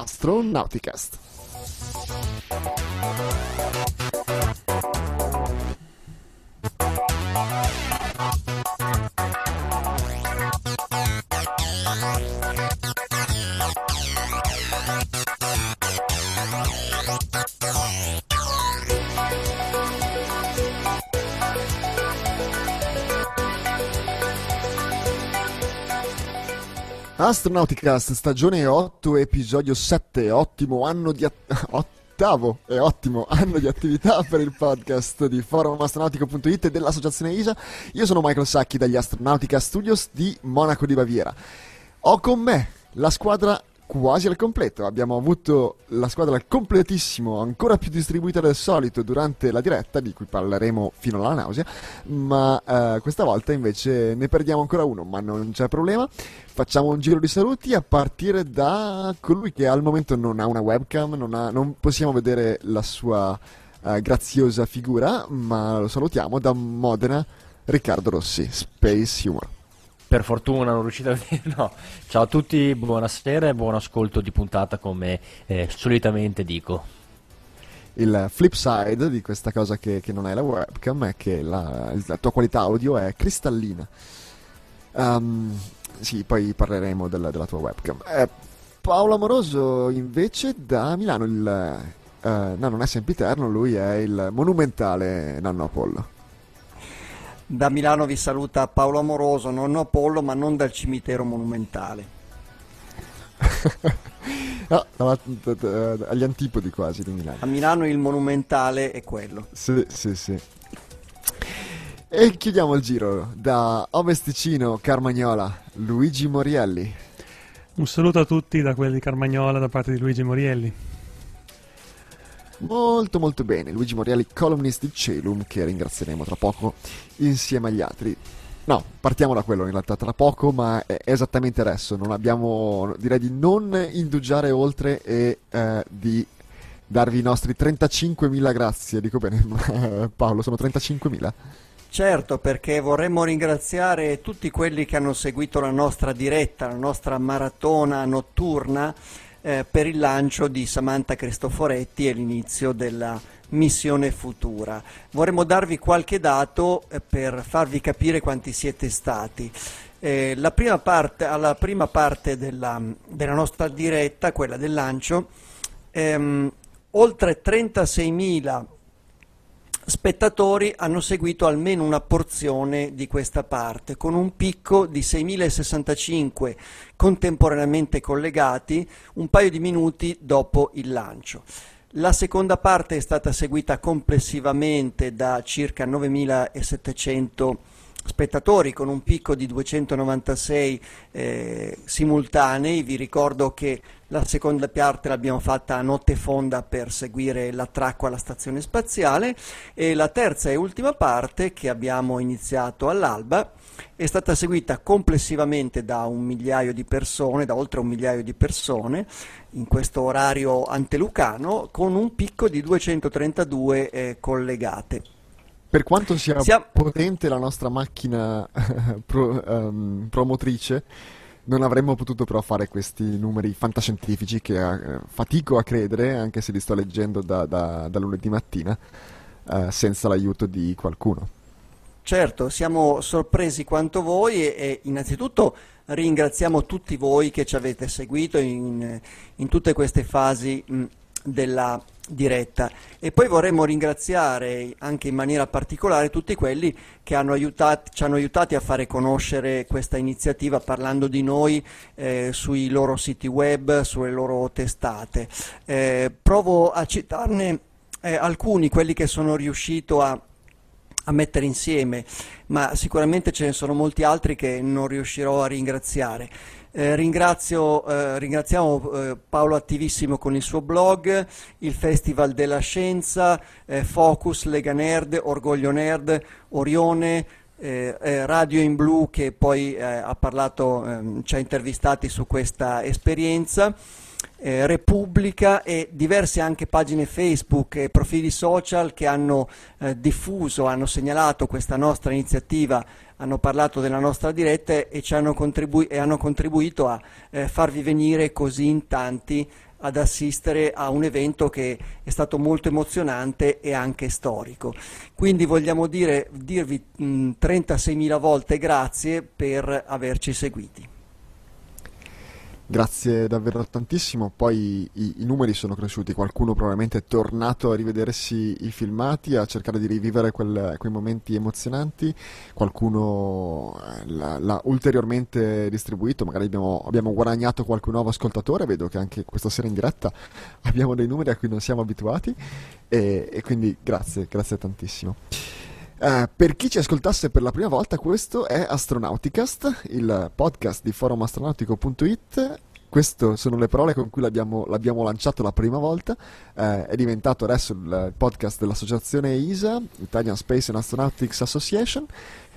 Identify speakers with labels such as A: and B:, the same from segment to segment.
A: Astronauticast. Astronauticast, stagione 8, episodio 7, ottimo anno di ottavo e ottimo anno di attività per il podcast di forumastronautico.it e dell'associazione ISA. Io sono Michael Sacchi dagli Astronautica Studios di Monaco di Baviera. Ho con me la squadra quasi al completo. Abbiamo avuto la squadra al completissimo, ancora più distribuita del solito durante la diretta, di cui parleremo fino alla nausea, ma questa volta invece ne perdiamo ancora uno, ma non c'è problema. Facciamo un giro di saluti a partire da colui che al momento non ha una webcam, non possiamo vedere la sua graziosa figura, ma lo salutiamo da Modena, Riccardo Rossi, Space Humor.
B: Per fortuna non riuscite a vedere, no. Ciao a tutti, buonasera e buon ascolto di puntata, come solitamente dico.
A: Il flip side di questa cosa che non hai la webcam è che la tua qualità audio è cristallina. Sì, poi parleremo della tua webcam. Paolo Amoroso invece da Milano, no, non è sempiterno, lui è il monumentale Nonno Apollo.
C: Da Milano vi saluta Paolo Amoroso, nonno Apollo, ma non dal cimitero monumentale.
A: No, agli antipodi quasi di Milano.
C: A Milano il monumentale è quello.
A: Sì. E chiudiamo il giro da Ovesticino, Carmagnola, Luigi Morielli.
D: Un saluto a tutti da quelli di Carmagnola da parte di Luigi Morielli.
A: Molto molto bene, Luigi Morielli, columnist di Celum, che ringrazieremo tra poco insieme agli altri. No, partiamo da quello in realtà tra poco, ma è esattamente adesso. Direi di non indugiare oltre e di darvi i nostri 35.000 grazie. Dico bene, Paolo, sono 35.000?
C: Certo, perché vorremmo ringraziare tutti quelli che hanno seguito la nostra diretta, la nostra maratona notturna per il lancio di Samantha Cristoforetti e l'inizio della missione Futura. Vorremmo darvi qualche dato per farvi capire quanti siete stati. Alla prima parte della nostra diretta, quella del lancio, oltre 36.000 spettatori hanno seguito almeno una porzione di questa parte, con un picco di 6.065 contemporaneamente collegati un paio di minuti dopo il lancio. La seconda parte è stata seguita complessivamente da circa 9.700 spettatori, con un picco di 296 simultanei. Vi ricordo che la seconda parte l'abbiamo fatta a notte fonda per seguire l'attracco alla stazione spaziale, e la terza e ultima parte, che abbiamo iniziato all'alba, è stata seguita complessivamente da oltre un migliaio di persone in questo orario antelucano, con un picco di 232 collegate.
A: Per quanto sia potente la nostra macchina promotrice, non avremmo potuto però fare questi numeri fantascientifici che fatico a credere, anche se li sto leggendo da lunedì mattina, senza l'aiuto di qualcuno.
C: Certo, siamo sorpresi quanto voi e innanzitutto ringraziamo tutti voi che ci avete seguito in tutte queste fasi della diretta, e poi vorremmo ringraziare anche in maniera particolare tutti quelli che ci hanno aiutati a fare conoscere questa iniziativa, parlando di noi sui loro siti web, sulle loro testate. Provo a citarne alcuni, quelli che sono riuscito a mettere insieme, ma sicuramente ce ne sono molti altri che non riuscirò a ringraziare. Ringraziamo Paolo Attivissimo con il suo blog, il Festival della Scienza, Focus, Lega Nerd, Orgoglio Nerd, Orione, Radio in Blu, che poi ci ha intervistati su questa esperienza, Repubblica e diverse anche pagine Facebook e profili social che hanno diffuso, hanno segnalato questa nostra iniziativa, hanno parlato della nostra diretta e hanno contribuito a farvi venire così in tanti ad assistere a un evento che è stato molto emozionante e anche storico. Quindi vogliamo dirvi 36.000 volte grazie per averci seguiti.
A: Grazie davvero tantissimo, poi i numeri sono cresciuti, qualcuno probabilmente è tornato a rivedersi i filmati, a cercare di rivivere quei momenti emozionanti, qualcuno l'ha ulteriormente distribuito, magari abbiamo guadagnato qualche nuovo ascoltatore, vedo che anche questa sera in diretta abbiamo dei numeri a cui non siamo abituati e quindi grazie tantissimo. Per chi ci ascoltasse per la prima volta, questo è Astronauticast, il podcast di forumastronautico.it. Queste sono le parole con cui l'abbiamo lanciato la prima volta. È diventato adesso il podcast dell'associazione ESA, Italian Space and Astronautics Association.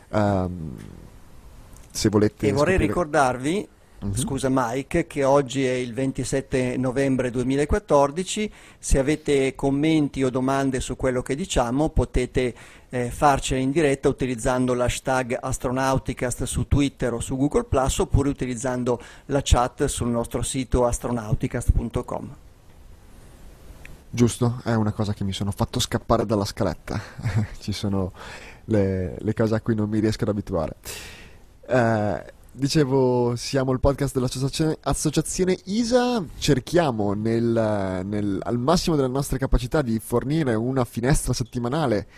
A: Se volete
C: e vorrei
A: scoprire...
C: ricordarvi, scusa Mike, che oggi è il 27 novembre 2014. Se avete commenti o domande su quello che diciamo potete farcele in diretta utilizzando l'hashtag Astronauticast su Twitter o su Google+, oppure utilizzando la chat sul nostro sito astronauticast.com.
A: Giusto, è una cosa che mi sono fatto scappare dalla scaletta. Ci sono le cose a cui non mi riesco ad abituare. Dicevo, siamo il podcast dell'associazione ISA, cerchiamo al massimo delle nostre capacità di fornire una finestra settimanale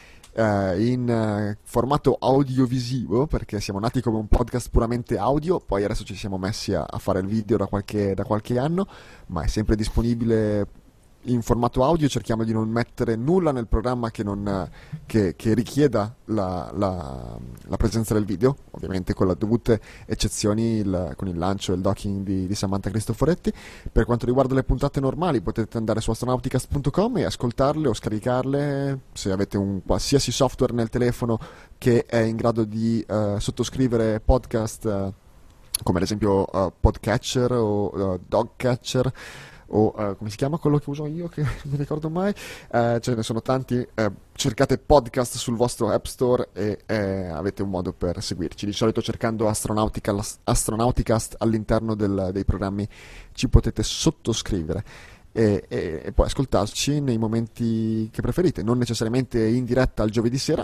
A: in formato audiovisivo, perché siamo nati come un podcast puramente audio, poi adesso ci siamo messi a fare il video da qualche anno, ma è sempre disponibile in formato audio. Cerchiamo di non mettere nulla nel programma che richieda la presenza del video, ovviamente con le dovute eccezioni, con il lancio e il docking di Samantha Cristoforetti. Per quanto riguarda le puntate normali potete andare su astronauticast.com e ascoltarle o scaricarle se avete un qualsiasi software nel telefono che è in grado di sottoscrivere podcast, come ad esempio Podcatcher o Dogcatcher, o come si chiama quello che uso io, che non mi ricordo mai. Ce ne sono tanti. Cercate podcast sul vostro App Store e avete un modo per seguirci. Di solito cercando Astronauticast all'interno dei programmi ci potete sottoscrivere e poi ascoltarci nei momenti che preferite, non necessariamente in diretta il giovedì sera,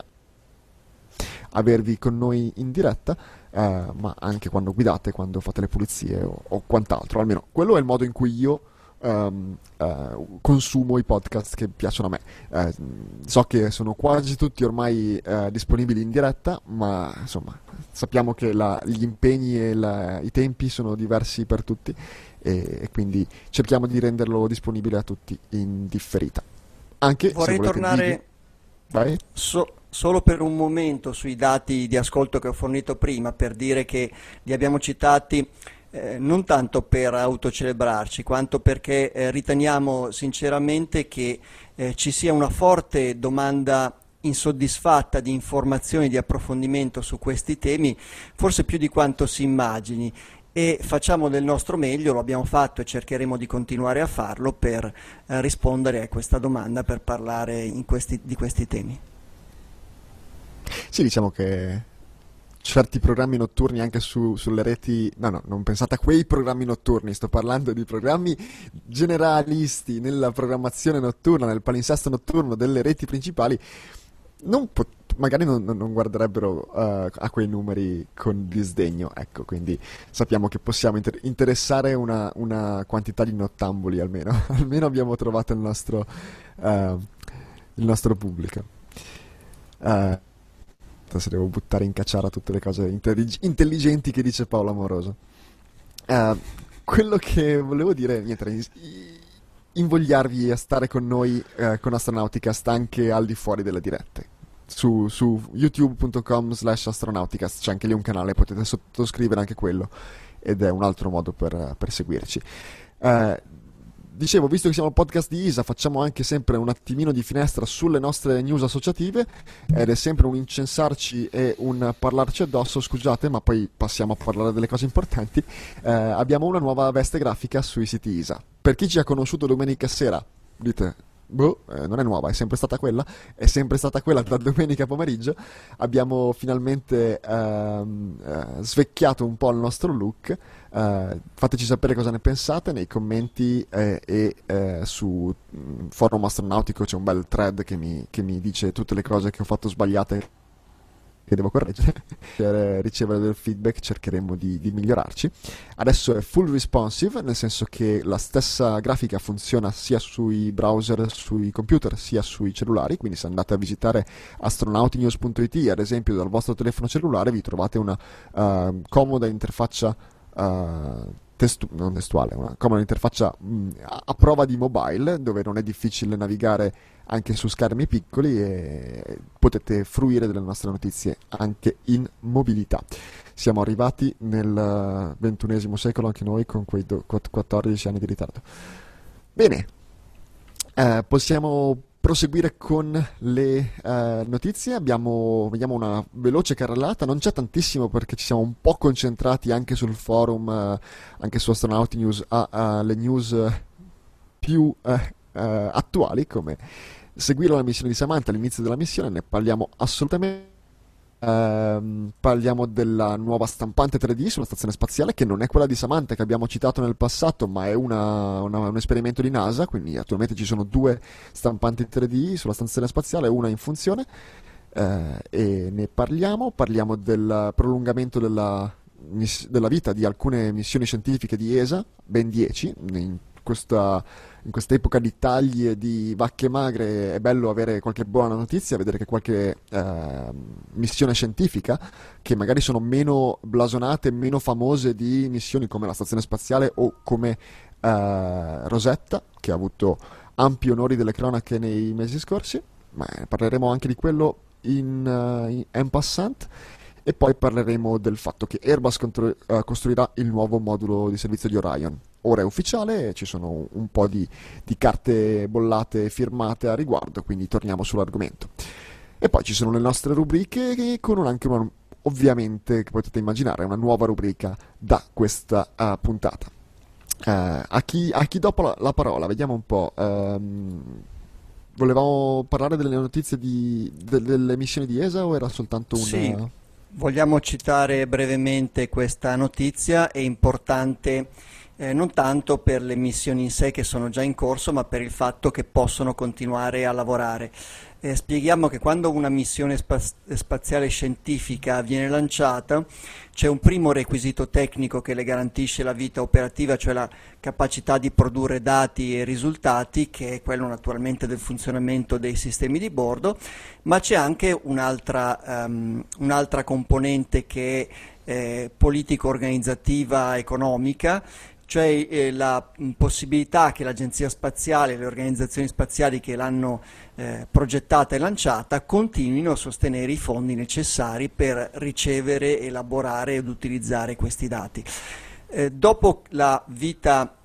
A: avervi con noi in diretta, ma anche quando guidate, quando fate le pulizie o quant'altro. Almeno quello è il modo in cui io consumo i podcast che piacciono a me. So che sono quasi tutti ormai disponibili in diretta, ma insomma sappiamo che gli impegni e i tempi sono diversi per tutti e quindi cerchiamo di renderlo disponibile a tutti in differita. Anche
C: vorrei
A: se volete
C: tornare
A: Vai.
C: Solo per un momento sui dati di ascolto che ho fornito prima, per dire che li abbiamo citati non tanto per autocelebrarci, quanto perché riteniamo sinceramente che ci sia una forte domanda insoddisfatta di informazioni, di approfondimento su questi temi, forse più di quanto si immagini, e facciamo del nostro meglio, lo abbiamo fatto e cercheremo di continuare a farlo per rispondere a questa domanda, per parlare di questi temi.
A: Sì, diciamo che certi programmi notturni anche sulle reti, no, non pensate a quei programmi notturni, sto parlando di programmi generalisti nella programmazione notturna, nel palinsesto notturno delle reti principali, magari non guarderebbero a quei numeri con disdegno, ecco, quindi sappiamo che possiamo interessare una quantità di nottambuli almeno, almeno abbiamo trovato il nostro pubblico. Se devo buttare in cacciara tutte le cose intelligenti che dice Paolo Amoroso. Quello che volevo dire, niente, invogliarvi a stare con noi con Astronauticast anche al di fuori delle dirette. Su youtube.com/astronauticast c'è anche lì un canale, potete sottoscrivere anche quello ed è un altro modo per seguirci. Dicevo, visto che siamo il podcast di ISA, facciamo anche sempre un attimino di finestra sulle nostre news associative ed è sempre un incensarci e un parlarci addosso, scusate, ma poi passiamo a parlare delle cose importanti. Abbiamo una nuova veste grafica sui siti ISA. Per chi ci ha conosciuto domenica sera, dite, non è nuova, è sempre stata quella da domenica pomeriggio. Abbiamo finalmente svecchiato un po' il nostro look. Fateci sapere cosa ne pensate nei commenti su Forum Astronautico c'è un bel thread che mi dice tutte le cose che ho fatto sbagliate che devo correggere. Per ricevere del feedback cercheremo di migliorarci. Adesso è full responsive, nel senso che la stessa grafica funziona sia sui browser, sui computer, sia sui cellulari, quindi se andate a visitare astronautinews.it, ad esempio dal vostro telefono cellulare, vi trovate una comoda interfaccia non testuale, una comoda interfaccia a prova di mobile, dove non è difficile navigare anche su schermi piccoli e potete fruire delle nostre notizie anche in mobilità. Siamo arrivati nel XXI secolo anche noi con quei 14 anni di ritardo. Bene, possiamo proseguire con le notizie. Vediamo una veloce carrellata, non c'è tantissimo perché ci siamo un po' concentrati anche sul forum, anche su Astronauti News, alle news più attuali, come seguire la missione di Samantha, all'inizio della missione, ne parliamo assolutamente. Parliamo della nuova stampante 3D sulla stazione spaziale, che non è quella di Samantha che abbiamo citato nel passato, ma è un esperimento di NASA, quindi attualmente ci sono 2 stampanti 3D sulla stazione spaziale, una in funzione, e ne parliamo del prolungamento della vita di alcune missioni scientifiche di ESA, ben 10, in questa epoca di tagli e di vacche magre è bello avere qualche buona notizia, vedere che qualche missione scientifica, che magari sono meno blasonate, meno famose di missioni come la stazione spaziale o come Rosetta, che ha avuto ampi onori delle cronache nei mesi scorsi, ma parleremo anche di quello en passant. E poi parleremo del fatto che Airbus costruirà il nuovo modulo di servizio di Orion. Ora è ufficiale, ci sono un po' di carte bollate firmate a riguardo, quindi torniamo sull'argomento. E poi ci sono le nostre rubriche con anche ovviamente, che potete immaginare, una nuova rubrica da questa puntata. A chi dopo la parola, vediamo un po'. Volevamo parlare delle notizie delle missioni di ESA o era soltanto una...
C: Sì, vogliamo citare brevemente questa notizia, è importante non tanto per le missioni in sé che sono già in corso, ma per il fatto che possono continuare a lavorare. Spieghiamo che quando una missione spaziale scientifica viene lanciata c'è un primo requisito tecnico che le garantisce la vita operativa, cioè la capacità di produrre dati e risultati, che è quello naturalmente del funzionamento dei sistemi di bordo, ma c'è anche un'altra componente che è politico-organizzativa economica, cioè la possibilità che l'Agenzia Spaziale, le organizzazioni spaziali che l'hanno progettata e lanciata continuino a sostenere i fondi necessari per ricevere, elaborare ed utilizzare questi dati. Dopo la vita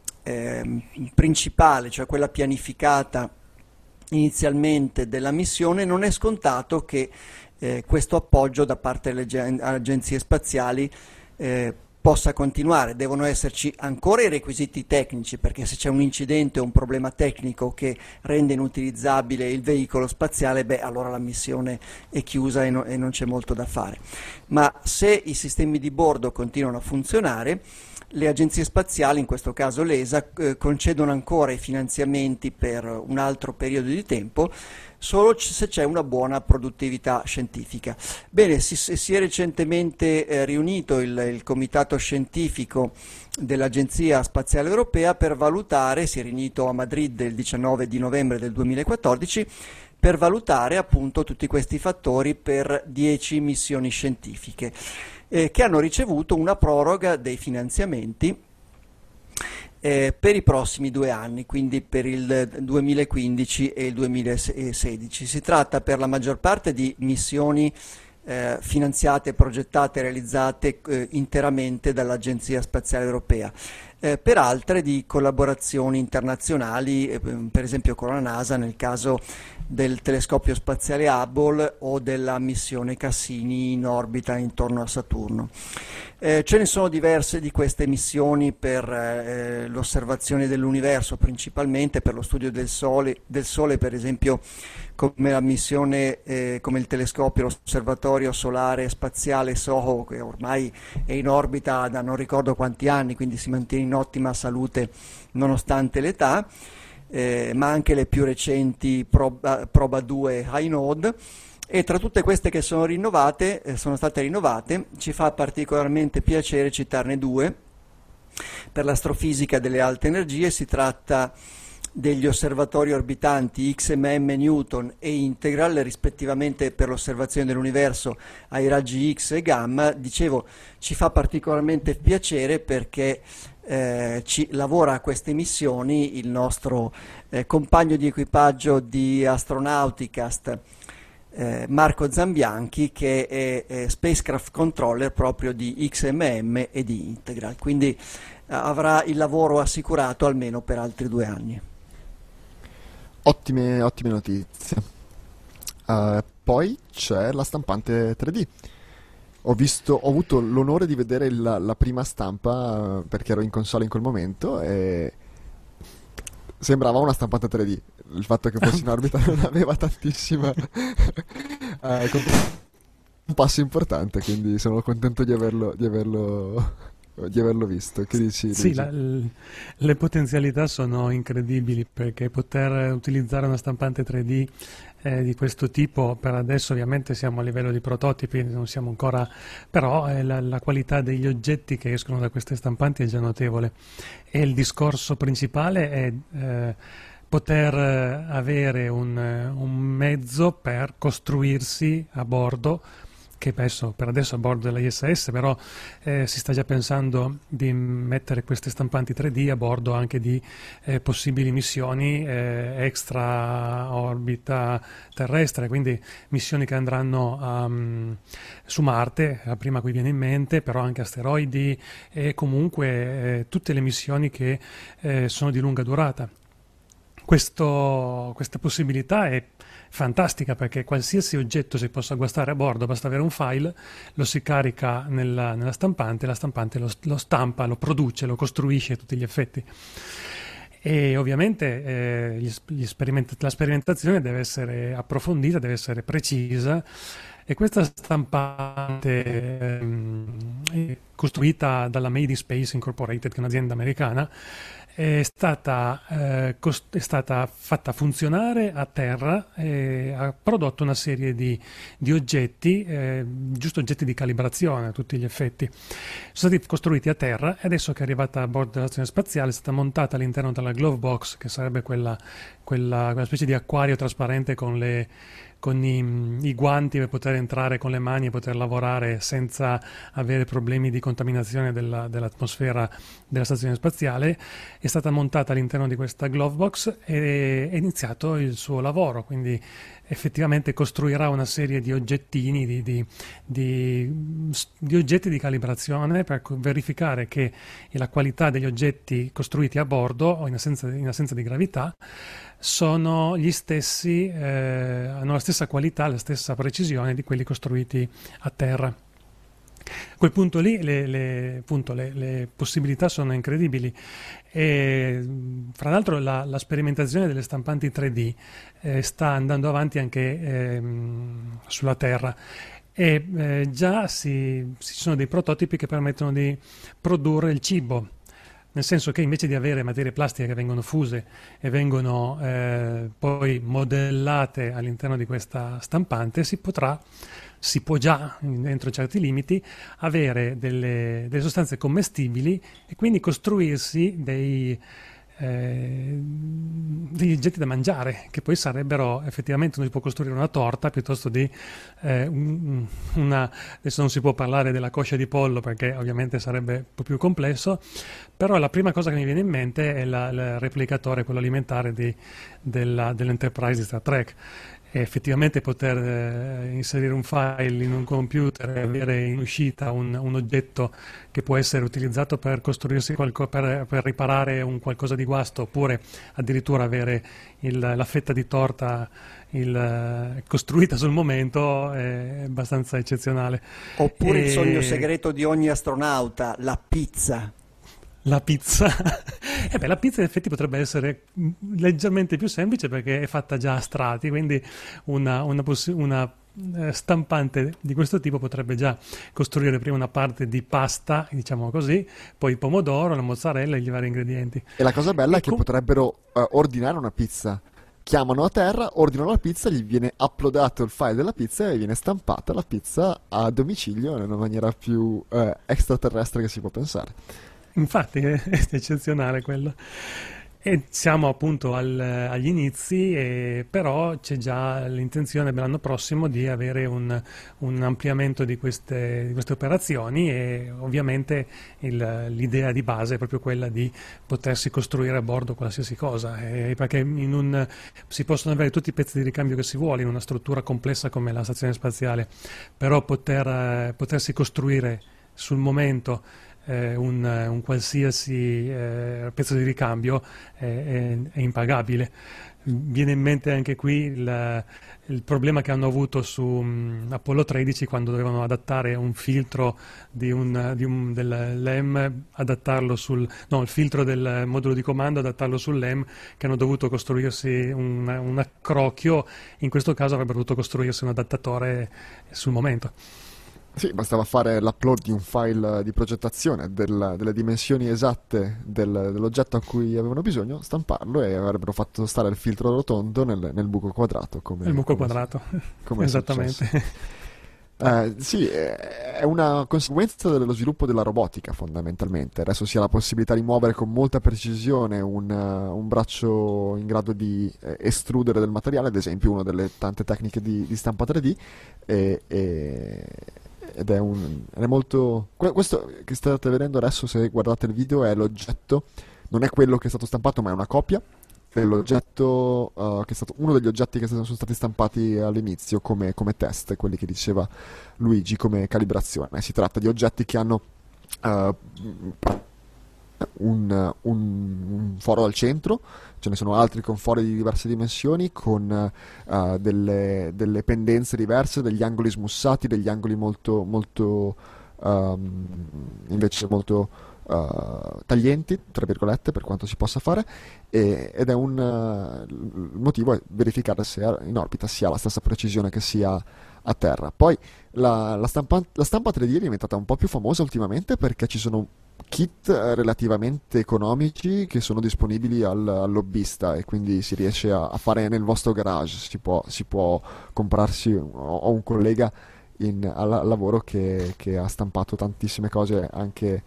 C: principale, cioè quella pianificata inizialmente della missione, non è scontato che questo appoggio da parte delle agenzie spaziali possa continuare. Devono esserci ancora i requisiti tecnici, perché se c'è un incidente o un problema tecnico che rende inutilizzabile il veicolo spaziale, allora la missione è chiusa e non c'è molto da fare. Ma se i sistemi di bordo continuano a funzionare, le agenzie spaziali, in questo caso l'ESA, concedono ancora i finanziamenti per un altro periodo di tempo, solo se c'è una buona produttività scientifica. Bene, si è recentemente riunito il comitato scientifico dell'Agenzia Spaziale Europea per valutare, si è riunito a Madrid il 19 di novembre del 2014, per valutare appunto tutti questi fattori per 10 missioni scientifiche che hanno ricevuto una proroga dei finanziamenti per i prossimi 2 anni, quindi per il 2015 e il 2016. Si tratta per la maggior parte di missioni finanziate, progettate e realizzate interamente dall'Agenzia Spaziale Europea. Per altre di collaborazioni internazionali, per esempio con la NASA nel caso del telescopio spaziale Hubble o della missione Cassini in orbita intorno a Saturno. Ce ne sono diverse di queste missioni per l'osservazione dell'universo, principalmente per lo studio del Sole, per esempio come la missione, come il telescopio, l'osservatorio solare spaziale SOHO, che ormai è in orbita da non ricordo quanti anni, quindi si mantiene in ottima salute nonostante l'età, ma anche le più recenti Proba 2 High Node. E tra tutte queste che sono state rinnovate, ci fa particolarmente piacere citarne due. Per l'astrofisica delle alte energie si tratta degli osservatori orbitanti XMM Newton e Integral, rispettivamente per l'osservazione dell'universo ai raggi X e gamma. Dicevo, ci fa particolarmente piacere perché ci lavora a queste missioni il nostro compagno di equipaggio di Astronauticast, Marco Zambianchi, che è spacecraft controller proprio di XMM e di Integral, quindi avrà il lavoro assicurato almeno per altri 2 anni.
A: Ottime notizie. Poi c'è la stampante 3D. Ho avuto l'onore di vedere la prima stampa perché ero in console in quel momento e sembrava una stampante 3D. Il fatto che fosse in orbita non aveva tantissima un passo importante, quindi sono contento di averlo visto. Che dici,
D: Sì,
A: Luigi?
D: le potenzialità sono incredibili, perché poter utilizzare una stampante 3D di questo tipo, per adesso ovviamente siamo a livello di prototipi, non siamo ancora, però la qualità degli oggetti che escono da queste stampanti è già notevole, e il discorso principale è poter avere un mezzo per costruirsi a bordo, che per adesso a bordo della ISS, però si sta già pensando di mettere queste stampanti 3D a bordo anche di possibili missioni extra orbita terrestre, quindi missioni che andranno su Marte, la prima qui viene in mente, però anche asteroidi e comunque tutte le missioni che sono di lunga durata. Questa possibilità è fantastica, perché qualsiasi oggetto si possa guastare a bordo, basta avere un file, lo si carica nella stampante, la stampante lo stampa, lo produce, lo costruisce a tutti gli effetti. E ovviamente la sperimentazione deve essere approfondita, deve essere precisa, e questa stampante costruita dalla Made in Space Incorporated, che è un'azienda americana, è stata fatta funzionare a terra e ha prodotto una serie di oggetti, giusto oggetti di calibrazione a tutti gli effetti. Sono stati costruiti a terra e adesso che è arrivata a bordo della stazione spaziale è stata montata all'interno della glove box, che sarebbe quella specie di acquario trasparente con i guanti per poter entrare con le mani e poter lavorare senza avere problemi di contaminazione dell'atmosfera della stazione spaziale. È stata montata all'interno di questa glove box e è iniziato il suo lavoro, quindi effettivamente costruirà una serie di oggettini, di oggetti di calibrazione per verificare che la qualità degli oggetti costruiti a bordo o in assenza di gravità sono gli stessi, hanno la stessa qualità, la stessa precisione di quelli costruiti a terra. A quel punto lì le possibilità sono incredibili, e fra l'altro la sperimentazione delle stampanti 3D sta andando avanti anche sulla Terra, e già ci sono dei prototipi che permettono di produrre il cibo. Nel senso che invece di avere materie plastiche che vengono fuse e vengono poi modellate all'interno di questa stampante, si può già, entro certi limiti, avere delle sostanze commestibili e quindi costruirsi degli oggetti da mangiare, che poi sarebbero effettivamente, uno si può costruire una torta piuttosto di adesso non si può parlare della coscia di pollo perché ovviamente sarebbe un po' più complesso, però la prima cosa che mi viene in mente è il replicatore, quello alimentare dell'Enterprise di Star Trek. E effettivamente poter inserire un file in un computer e avere in uscita un oggetto che può essere utilizzato per costruirsi per riparare un qualcosa di guasto, oppure addirittura avere la fetta di torta costruita sul momento è abbastanza eccezionale.
C: Oppure il sogno segreto di ogni astronauta, la pizza.
D: La pizza. La pizza in effetti potrebbe essere leggermente più semplice perché è fatta già a strati, quindi una stampante di questo tipo potrebbe già costruire prima una parte di pasta, diciamo così, poi il pomodoro, la mozzarella e gli vari ingredienti.
A: E la cosa bella è che potrebbero ordinare una pizza. Chiamano a terra, ordinano la pizza, gli viene uploadato il file della pizza e viene stampata la pizza a domicilio nella maniera più extraterrestre che si può pensare.
D: Infatti è eccezionale quello. E siamo appunto agli inizi, però c'è già l'intenzione per l'anno prossimo di avere un ampliamento di queste operazioni, e ovviamente l'idea di base è proprio quella di potersi costruire a bordo qualsiasi cosa, perché si possono avere tutti i pezzi di ricambio che si vuole in una struttura complessa come la stazione spaziale, però potersi costruire sul momento un qualsiasi pezzo di ricambio è impagabile. Viene in mente anche qui il problema che hanno avuto su Apollo 13 quando dovevano adattare un filtro del LEM, il filtro del modulo di comando, adattarlo sul LEM, che hanno dovuto costruirsi un accrocchio. In questo caso avrebbero dovuto costruirsi un adattatore sul momento.
A: Sì, bastava fare l'upload di un file di progettazione delle dimensioni esatte dell'oggetto a cui avevano bisogno, stamparlo e avrebbero fatto stare il filtro rotondo nel buco quadrato.
D: Il buco quadrato, esattamente.
A: Sì, è una conseguenza dello sviluppo della robotica fondamentalmente. Adesso si ha la possibilità di muovere con molta precisione un braccio in grado di estrudere del materiale, ad esempio una delle tante tecniche di stampa 3D, ed è molto... Questo che state vedendo adesso, se guardate il video, è l'oggetto, non è quello che è stato stampato, ma è una copia dell'oggetto che è stato uno degli oggetti che sono stati stampati all'inizio come test, quelli che diceva Luigi come calibrazione. Si tratta di oggetti che hanno un foro al centro, ce ne sono altri con fori di diverse dimensioni, con delle pendenze diverse, degli angoli smussati, degli angoli invece molto taglienti, tra virgolette, per quanto si possa fare, ed è il motivo è verificare se in orbita si ha la stessa precisione che sia a terra. Poi la stampa 3D è diventata un po' più famosa ultimamente perché ci sono kit relativamente economici che sono disponibili al lobbista, e quindi si riesce a fare nel vostro garage, si può comprarsi. Ho un collega al lavoro che ha stampato tantissime cose anche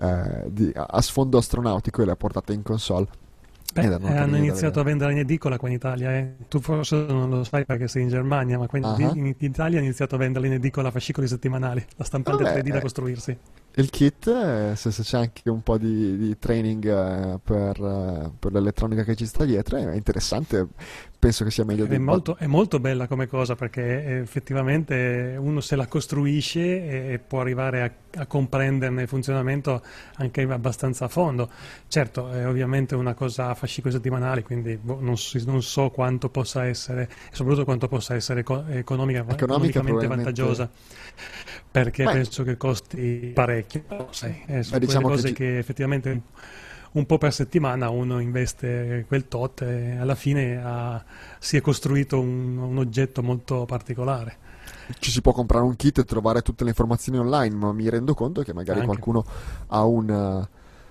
A: a sfondo astronautico e le ha portate in console.
D: Hanno iniziato a vendere in edicola qua in Italia. Tu forse non lo sai perché sei in Germania, ma in Italia hanno iniziato a venderla in edicola a fascicoli settimanali, la stampante 3D da costruirsi.
A: Il kit, se c'è anche un po' di training per l'elettronica che ci sta dietro, è interessante. Penso che sia meglio
D: è molto bella come cosa, perché effettivamente uno se la costruisce e può arrivare a comprenderne il funzionamento anche abbastanza a fondo. Certo, è ovviamente una cosa a fascicoli settimanali, quindi non so quanto possa essere, e soprattutto quanto possa essere economicamente vantaggiosa, perché penso che costi parecchio. Sono diciamo cose che effettivamente un po' per settimana uno investe quel tot e alla fine si è costruito un oggetto molto particolare.
A: Ci si può comprare un kit e trovare tutte le informazioni online, ma mi rendo conto che magari qualcuno ha un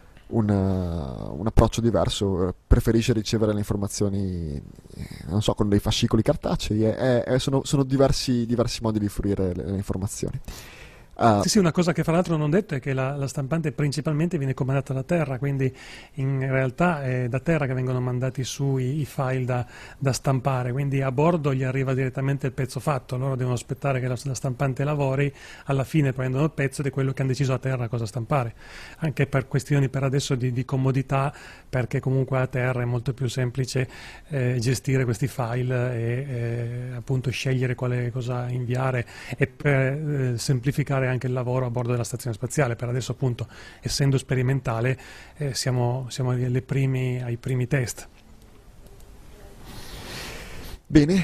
A: approccio diverso, preferisce ricevere le informazioni, non so, con dei fascicoli cartacei, sono diversi modi di fruire le informazioni.
D: Sì, una cosa che fra l'altro non ho detto è che la stampante principalmente viene comandata da terra, quindi in realtà è da terra che vengono mandati su i file da stampare, quindi a bordo gli arriva direttamente il pezzo fatto, loro devono aspettare che la stampante lavori, alla fine prendono il pezzo ed è quello che hanno deciso a terra cosa stampare, anche per questioni per adesso di comodità, perché comunque a terra è molto più semplice gestire questi file e appunto scegliere quale cosa inviare, e per semplificare anche il lavoro a bordo della stazione spaziale. Per adesso appunto, essendo sperimentale, siamo ai primi test.
A: Bene,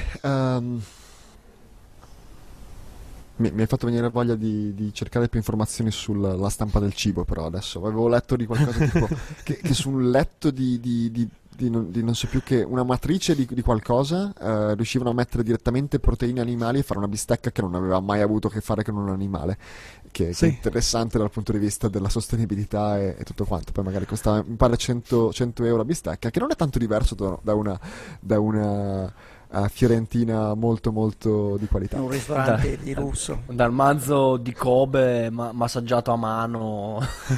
A: mi hai fatto venire voglia di cercare più informazioni sulla stampa del cibo, però adesso avevo letto di qualcosa tipo che su un letto di non so più che una matrice di qualcosa riuscivano a mettere direttamente proteine animali e fare una bistecca che non aveva mai avuto a che fare con un animale, che è interessante dal punto di vista della sostenibilità e tutto quanto. Poi magari costava, mi pare, 100 euro a bistecca, che non è tanto diverso da una fiorentina molto molto di qualità.
C: Un ristorante di lusso.
B: Dal manzo di Kobe massaggiato a mano.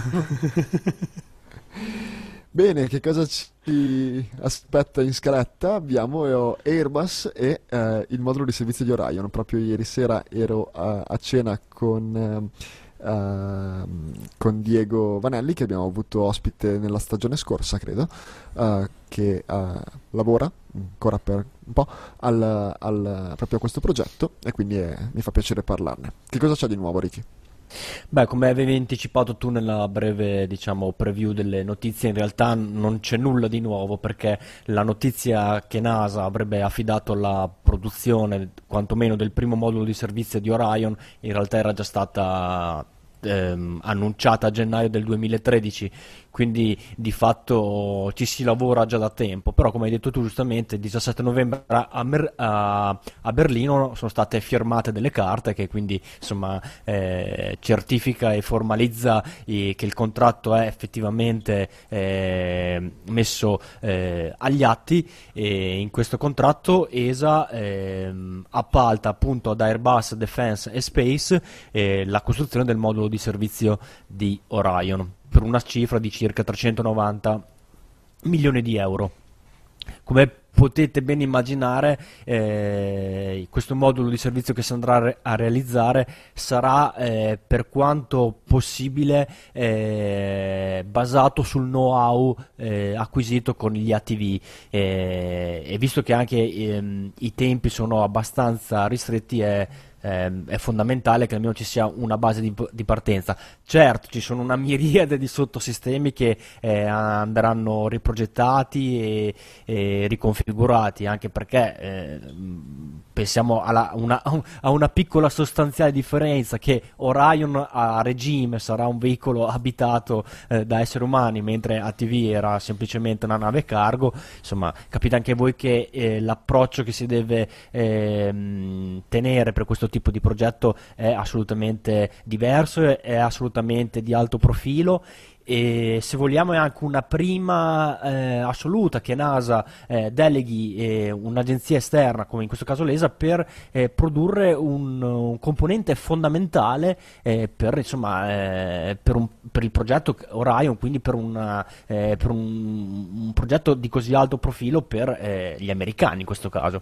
A: Bene, che cosa ci aspetta in scaletta? Abbiamo Airbus e il modulo di servizio di Orion. Proprio ieri sera ero a cena con Diego Vanelli, che abbiamo avuto ospite nella stagione scorsa, credo, che lavora ancora per un po' proprio a questo progetto, e quindi mi fa piacere parlarne. Che cosa c'è di nuovo, Ricky?
B: Beh, come avevi anticipato tu nella breve, diciamo, preview delle notizie, in realtà non c'è nulla di nuovo, perché la notizia che NASA avrebbe affidato la produzione, quantomeno del primo modulo di servizio di Orion, in realtà era già stata annunciata a gennaio del 2013, quindi di fatto ci si lavora già da tempo. Però, come hai detto tu giustamente, il 17 novembre a Berlino sono state firmate delle carte che quindi, insomma, certifica e formalizza che il contratto è effettivamente messo agli atti, e in questo contratto ESA appalta appunto ad Airbus Defence e Space la costruzione del modulo di servizio di Orion per una cifra di circa 390 milioni di euro. Come potete ben immaginare, questo modulo di servizio che si andrà a realizzare sarà, per quanto possibile, basato sul know-how acquisito con gli ATV, e visto che anche i tempi sono abbastanza ristretti, è fondamentale che almeno ci sia una base di partenza. Certo, ci sono una miriade di sottosistemi che andranno riprogettati e riconfigurati, anche perché pensiamo a una piccola sostanziale differenza, che Orion a regime sarà un veicolo abitato da esseri umani, mentre ATV era semplicemente una nave cargo. Insomma, capite anche voi che l'approccio che si deve tenere per questo tipo di progetto è assolutamente diverso, è assolutamente di alto profilo, e se vogliamo è anche una prima assoluta che NASA deleghi un'agenzia esterna, come in questo caso l'ESA, per produrre un componente fondamentale per, insomma, per il progetto Orion, quindi per un progetto di così alto profilo per gli americani in questo caso.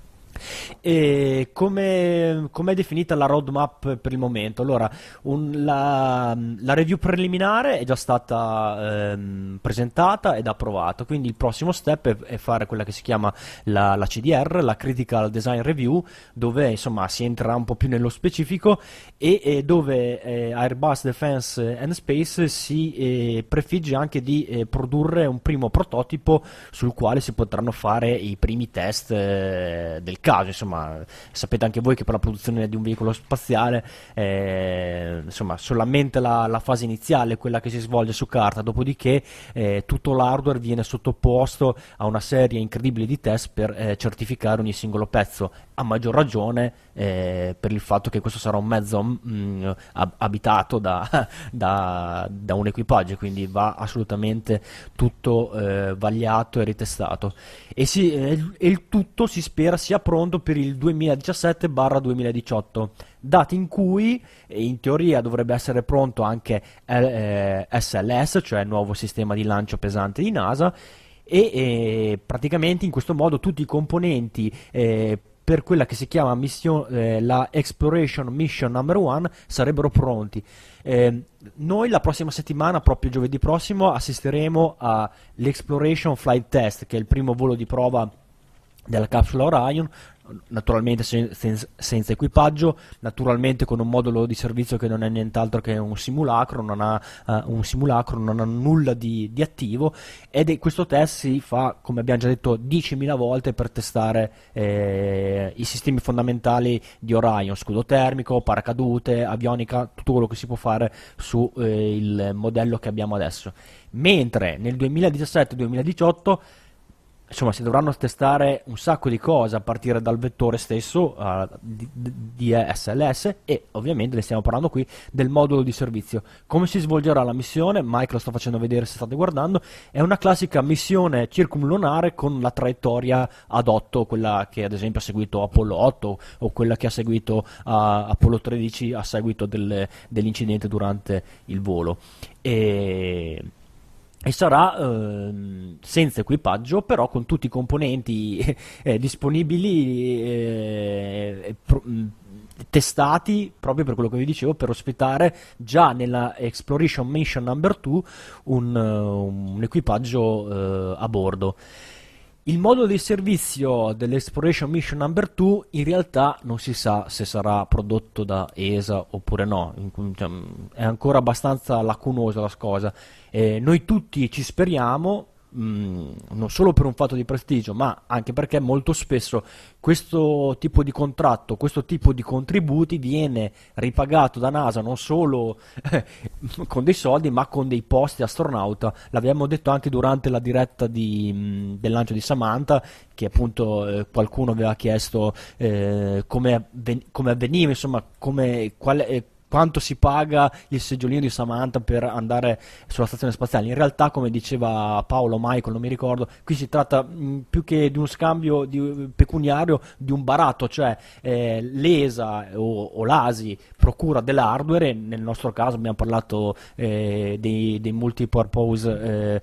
B: E come è definita la roadmap per il momento? Allora, la review preliminare è già stata presentata ed approvata, quindi il prossimo step è fare quella che si chiama la CDR, la Critical Design Review, dove, insomma, si entrerà un po' più nello specifico, e dove Airbus Defence and Space si prefigge anche di produrre un primo prototipo sul quale si potranno fare i primi test del caso. Insomma, sapete anche voi che per la produzione di un veicolo spaziale, insomma, solamente la fase iniziale è quella che si svolge su carta, dopodiché tutto l'hardware viene sottoposto a una serie incredibile di test per certificare ogni singolo pezzo, a maggior ragione per il fatto che questo sarà un mezzo abitato da un equipaggio, quindi va assolutamente tutto vagliato e ritestato, e il tutto si spera sia pronto per il 2017-2018, data in cui in teoria dovrebbe essere pronto anche SLS, cioè il nuovo sistema di lancio pesante di NASA, e praticamente in questo modo tutti i componenti per quella che si chiama la Exploration Mission Number 1 sarebbero pronti. Noi la prossima settimana, proprio giovedì prossimo, assisteremo all'Exploration Flight Test, che è il primo volo di prova della capsula naturalmente senza equipaggio, naturalmente con un modulo di servizio che non è nient'altro che un simulacro, non ha nulla di attivo, ed questo test si fa, come abbiamo già detto 10.000 volte, per testare i sistemi fondamentali di Orion: scudo termico, paracadute, avionica, tutto quello che si può fare su il modello che abbiamo adesso. Mentre nel 2017-2018 insomma si dovranno testare un sacco di cose, a partire dal vettore stesso di SLS, e ovviamente ne stiamo parlando qui del modulo di servizio. Come si svolgerà la missione? Mike lo sta facendo vedere se state guardando. È una classica missione circumlunare con la traiettoria ad 8, quella che ad esempio ha seguito Apollo 8 o quella che ha seguito Apollo 13 a seguito dell'incidente durante il volo. E sarà senza equipaggio, però con tutti i componenti disponibili, testati proprio per quello che vi dicevo, per ospitare già nella Exploration Mission Number 2 un equipaggio a bordo. Il modulo di servizio dell'Exploration Mission Number 2 in realtà non si sa se sarà prodotto da ESA oppure no, è ancora abbastanza lacunosa la cosa. Noi tutti ci speriamo, non solo per un fatto di prestigio, ma anche perché molto spesso questo tipo di contratto, questo tipo di contributi viene ripagato da NASA non solo con dei soldi, ma con dei posti astronauta. L'abbiamo detto anche durante la diretta del lancio di Samantha, che appunto qualcuno aveva chiesto come avveniva, insomma, quanto si paga il seggiolino di Samantha per andare sulla stazione spaziale. In realtà, come diceva Paolo, Michael, non mi ricordo, qui si tratta più che di uno scambio pecuniario, di un baratto, cioè l'ESA o l'ASI procura dell'hardware, e nel nostro caso abbiamo parlato dei multipurpose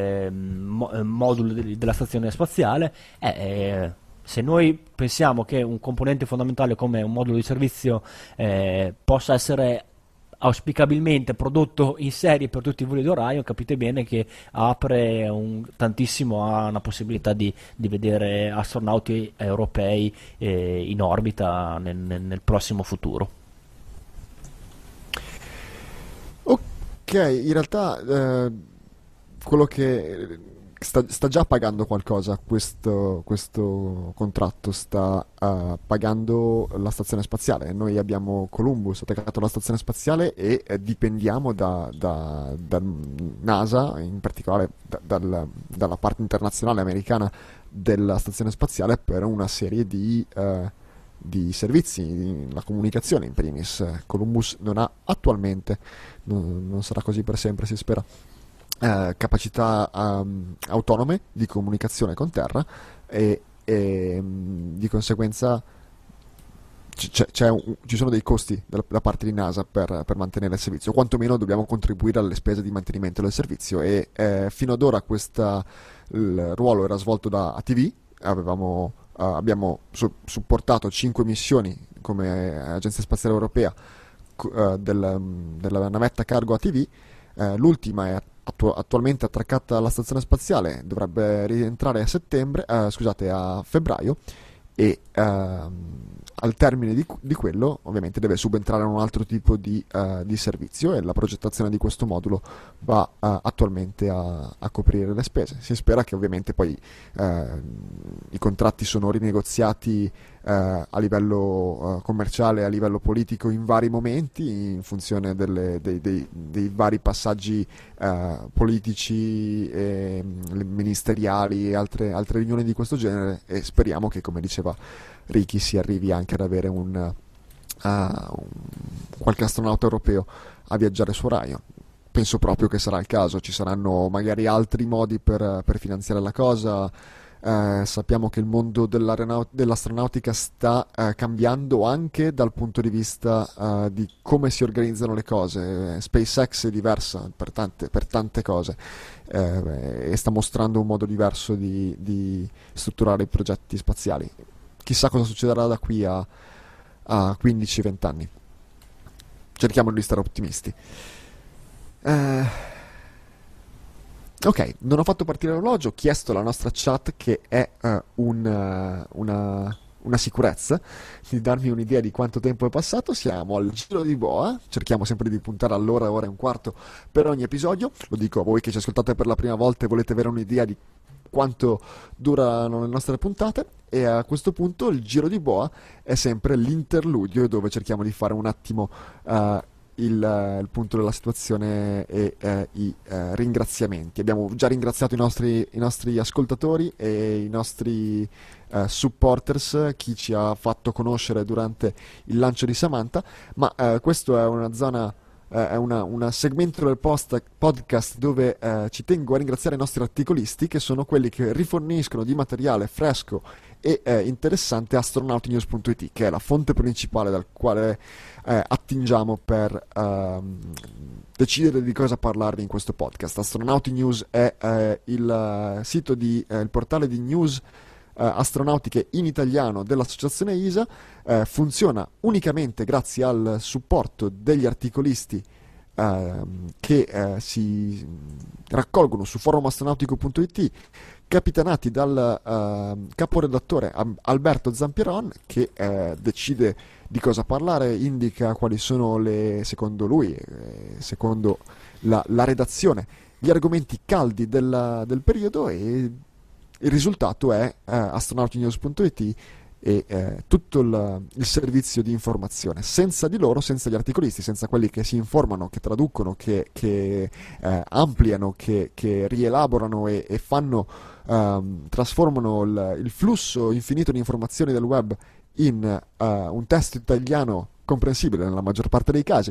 B: moduli della stazione spaziale. Se noi pensiamo che un componente fondamentale come un modulo di servizio possa essere auspicabilmente prodotto in serie per tutti i voli di Orion, capite bene che apre tantissimo a una possibilità di vedere astronauti europei in orbita nel prossimo futuro.
A: Ok, in realtà quello che sta già pagando qualcosa, questo contratto sta pagando la stazione spaziale. Noi abbiamo Columbus attaccato alla stazione spaziale e dipendiamo da NASA, in particolare dalla parte internazionale americana della stazione spaziale, per una serie di servizi, la comunicazione in primis. Columbus non ha attualmente, non sarà così per sempre, si spera, capacità autonome di comunicazione con terra, e di conseguenza ci sono dei costi da parte di NASA per mantenere il servizio, o quantomeno dobbiamo contribuire alle spese di mantenimento del servizio, e fino ad ora il ruolo era svolto da ATV. Abbiamo supportato 5 missioni come Agenzia Spaziale Europea della navetta cargo ATV. L'ultima è attualmente attraccata alla stazione spaziale, dovrebbe rientrare a febbraio, e al termine di quello ovviamente deve subentrare un altro tipo di servizio, e la progettazione di questo modulo va attualmente a coprire le spese. Si spera che ovviamente poi i contratti sono rinegoziati a livello commerciale, a livello politico, in vari momenti, in funzione dei vari passaggi politici e ministeriali e altre riunioni di questo genere, e speriamo che, come diceva Ricky, si arrivi anche ad avere qualche astronauta europeo a viaggiare su Orion. Penso proprio che sarà il caso. Ci saranno magari altri modi per finanziare la cosa. Sappiamo che il mondo dell'astronautica sta cambiando anche dal punto di vista di come si organizzano le cose. SpaceX è diversa per tante cose, e sta mostrando un modo diverso di strutturare i progetti spaziali. Chissà cosa succederà da qui a 15-20 anni. Cerchiamo di stare ottimisti. Ok, non ho fatto partire l'orologio, ho chiesto alla nostra chat, che è una una sicurezza, di darmi un'idea di quanto tempo è passato. Siamo al giro di boa, cerchiamo sempre di puntare all'ora, ora e un quarto per ogni episodio. Lo dico a voi che ci ascoltate per la prima volta e volete avere un'idea di quanto durano le nostre puntate, e a questo punto il giro di boa è sempre l'interludio dove cerchiamo di fare un attimo il punto della situazione e i ringraziamenti. Abbiamo già ringraziato i nostri ascoltatori e i nostri supporters, chi ci ha fatto conoscere durante il lancio di Samantha, ma questo è una zona, è un segmento del podcast dove ci tengo a ringraziare i nostri articolisti, che sono quelli che riforniscono di materiale fresco e interessante astronautinews.it, che è la fonte principale dal quale attingiamo per decidere di cosa parlarvi in questo podcast. Astronauti News è il sito il portale di news astronautiche in italiano dell'associazione ISA. Funziona unicamente grazie al supporto degli articolisti che si raccolgono su forumastronautico.it, capitanati dal caporedattore Alberto Zampieron, che decide di cosa parlare, indica quali sono secondo lui, secondo la redazione, gli argomenti caldi del periodo, e il risultato è astronautinews.it e tutto il servizio di informazione. Senza di loro, senza gli articolisti, senza quelli che si informano, che traducono, che ampliano, che rielaborano e trasformano il flusso infinito di informazioni del web in un testo italiano comprensibile nella maggior parte dei casi,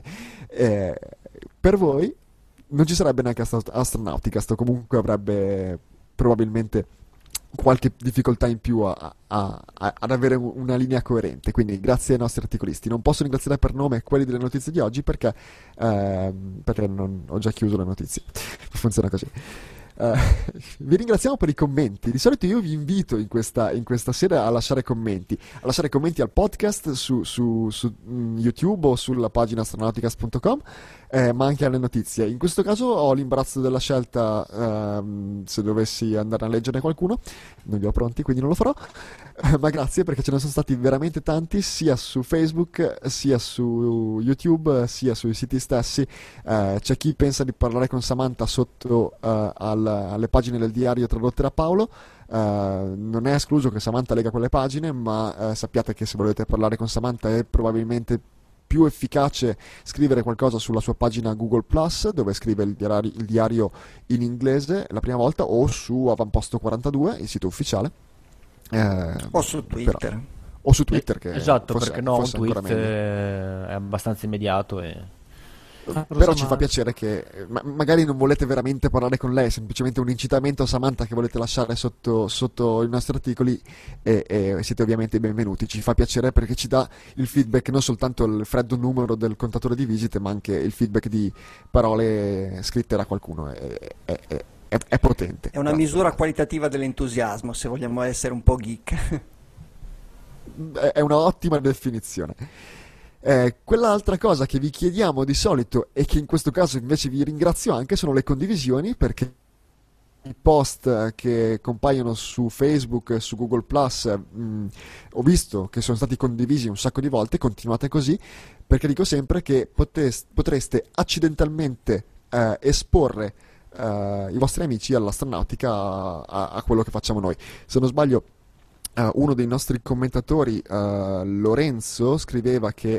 A: per voi non ci sarebbe neanche Astronauticast, o comunque avrebbe probabilmente qualche difficoltà in più ad avere una linea coerente. Quindi grazie ai nostri articolisti. Non posso ringraziare per nome quelli delle notizie di oggi perché ho già chiuso le notizie. Funziona così. Vi ringraziamo per i commenti. Di solito io vi invito in questa sera a lasciare commenti al podcast su YouTube o sulla pagina astronauticast.com, ma anche alle notizie. In questo caso ho l'imbarazzo della scelta, se dovessi andare a leggerne qualcuno non li ho pronti, quindi non lo farò. Ma grazie, perché ce ne sono stati veramente tanti, sia su Facebook, sia su YouTube, sia sui siti stessi. C'è chi pensa di parlare con Samantha sotto alle pagine del diario tradotte da Paolo. Non è escluso che Samantha legga quelle pagine, ma sappiate che se volete parlare con Samantha è probabilmente più efficace scrivere qualcosa sulla sua pagina Google Plus, dove scrive il diario in inglese la prima volta, o su Avamposto 42, il sito ufficiale.
C: O su Twitter.
A: O su Twitter, che
B: esatto,
A: forse,
B: perché no, un
A: forse
B: tweet
A: ancora meglio.
B: è abbastanto immediato
A: Però ci fa piacere che magari non volete veramente parlare con lei, è semplicemente un incitamento a Samantha che volete lasciare sotto i nostri articoli, e siete ovviamente benvenuti. Ci fa piacere perché ci dà il feedback, non soltanto il freddo numero del contatore di visite, ma anche il feedback di parole scritte da qualcuno. È potente.
C: È una misura qualitativa dell'entusiasmo, se vogliamo essere un po' geek.
A: È una ottima definizione. Quell'altra cosa che vi chiediamo di solito, e che in questo caso invece vi ringrazio anche, sono le condivisioni, perché i post che compaiono su Facebook, su Google Plus, ho visto che sono stati condivisi un sacco di volte. Continuate così, perché dico sempre che potreste accidentalmente esporre i vostri amici all'astronautica, a quello che facciamo noi. Se non sbaglio, uno dei nostri commentatori, Lorenzo, scriveva che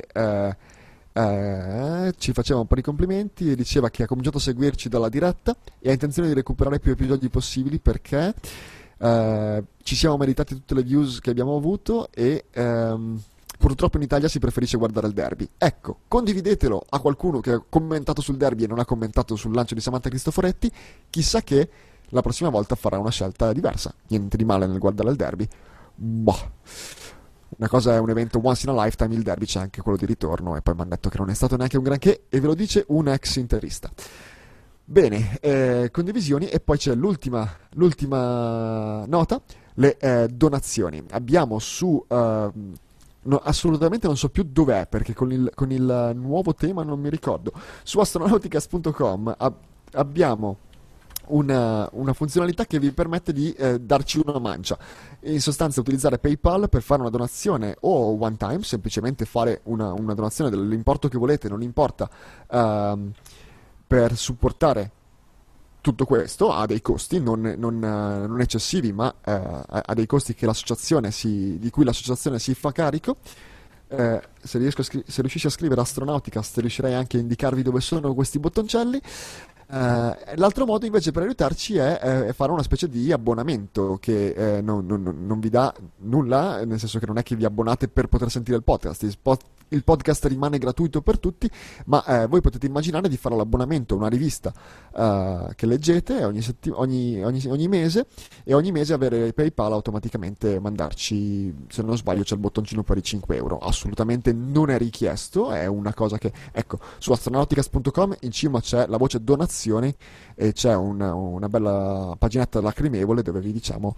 A: ci faceva un po' di complimenti e diceva che ha cominciato a seguirci dalla diretta e ha intenzione di recuperare più episodi possibili, perché ci siamo meritati tutte le views che abbiamo avuto, e purtroppo in Italia si preferisce guardare il derby. Ecco, condividetelo a qualcuno che ha commentato sul derby e non ha commentato sul lancio di Samantha Cristoforetti. Chissà che la prossima volta farà una scelta diversa. Niente di male nel guardare il derby. Boh. Una cosa è un evento once in a lifetime, il derby c'è anche quello di ritorno, e poi mi hanno detto che non è stato neanche un granché, e ve lo dice un ex interista. Bene, condivisioni, e poi c'è l'ultima nota, le donazioni. Abbiamo su assolutamente non so più dov'è, perché con il nuovo tema non mi ricordo. Su astronauticast.com abbiamo una funzionalità che vi permette di darci una mancia, in sostanza utilizzare PayPal per fare una donazione o one time, semplicemente fare una donazione dell'importo che volete, non importa, per supportare tutto questo. Ha dei costi non eccessivi, ma ha dei costi che di cui l'associazione si fa carico. Se riuscissi a scrivere Astronauticast, riuscirei anche a indicarvi dove sono questi bottoncelli. L'altro modo invece per aiutarci è fare una specie di abbonamento che non vi dà nulla, nel senso che non è che vi abbonate per poter sentire il podcast. Il podcast rimane gratuito per tutti, ma voi potete immaginare di fare l'abbonamento a una rivista che leggete ogni mese, e ogni mese avere PayPal automaticamente mandarci, se non sbaglio c'è il bottoncino per i 5 euro. Assolutamente non è richiesto, è una cosa che, ecco, su astronauticast.com in cima c'è la voce donazioni e c'è una bella paginetta lacrimevole dove vi diciamo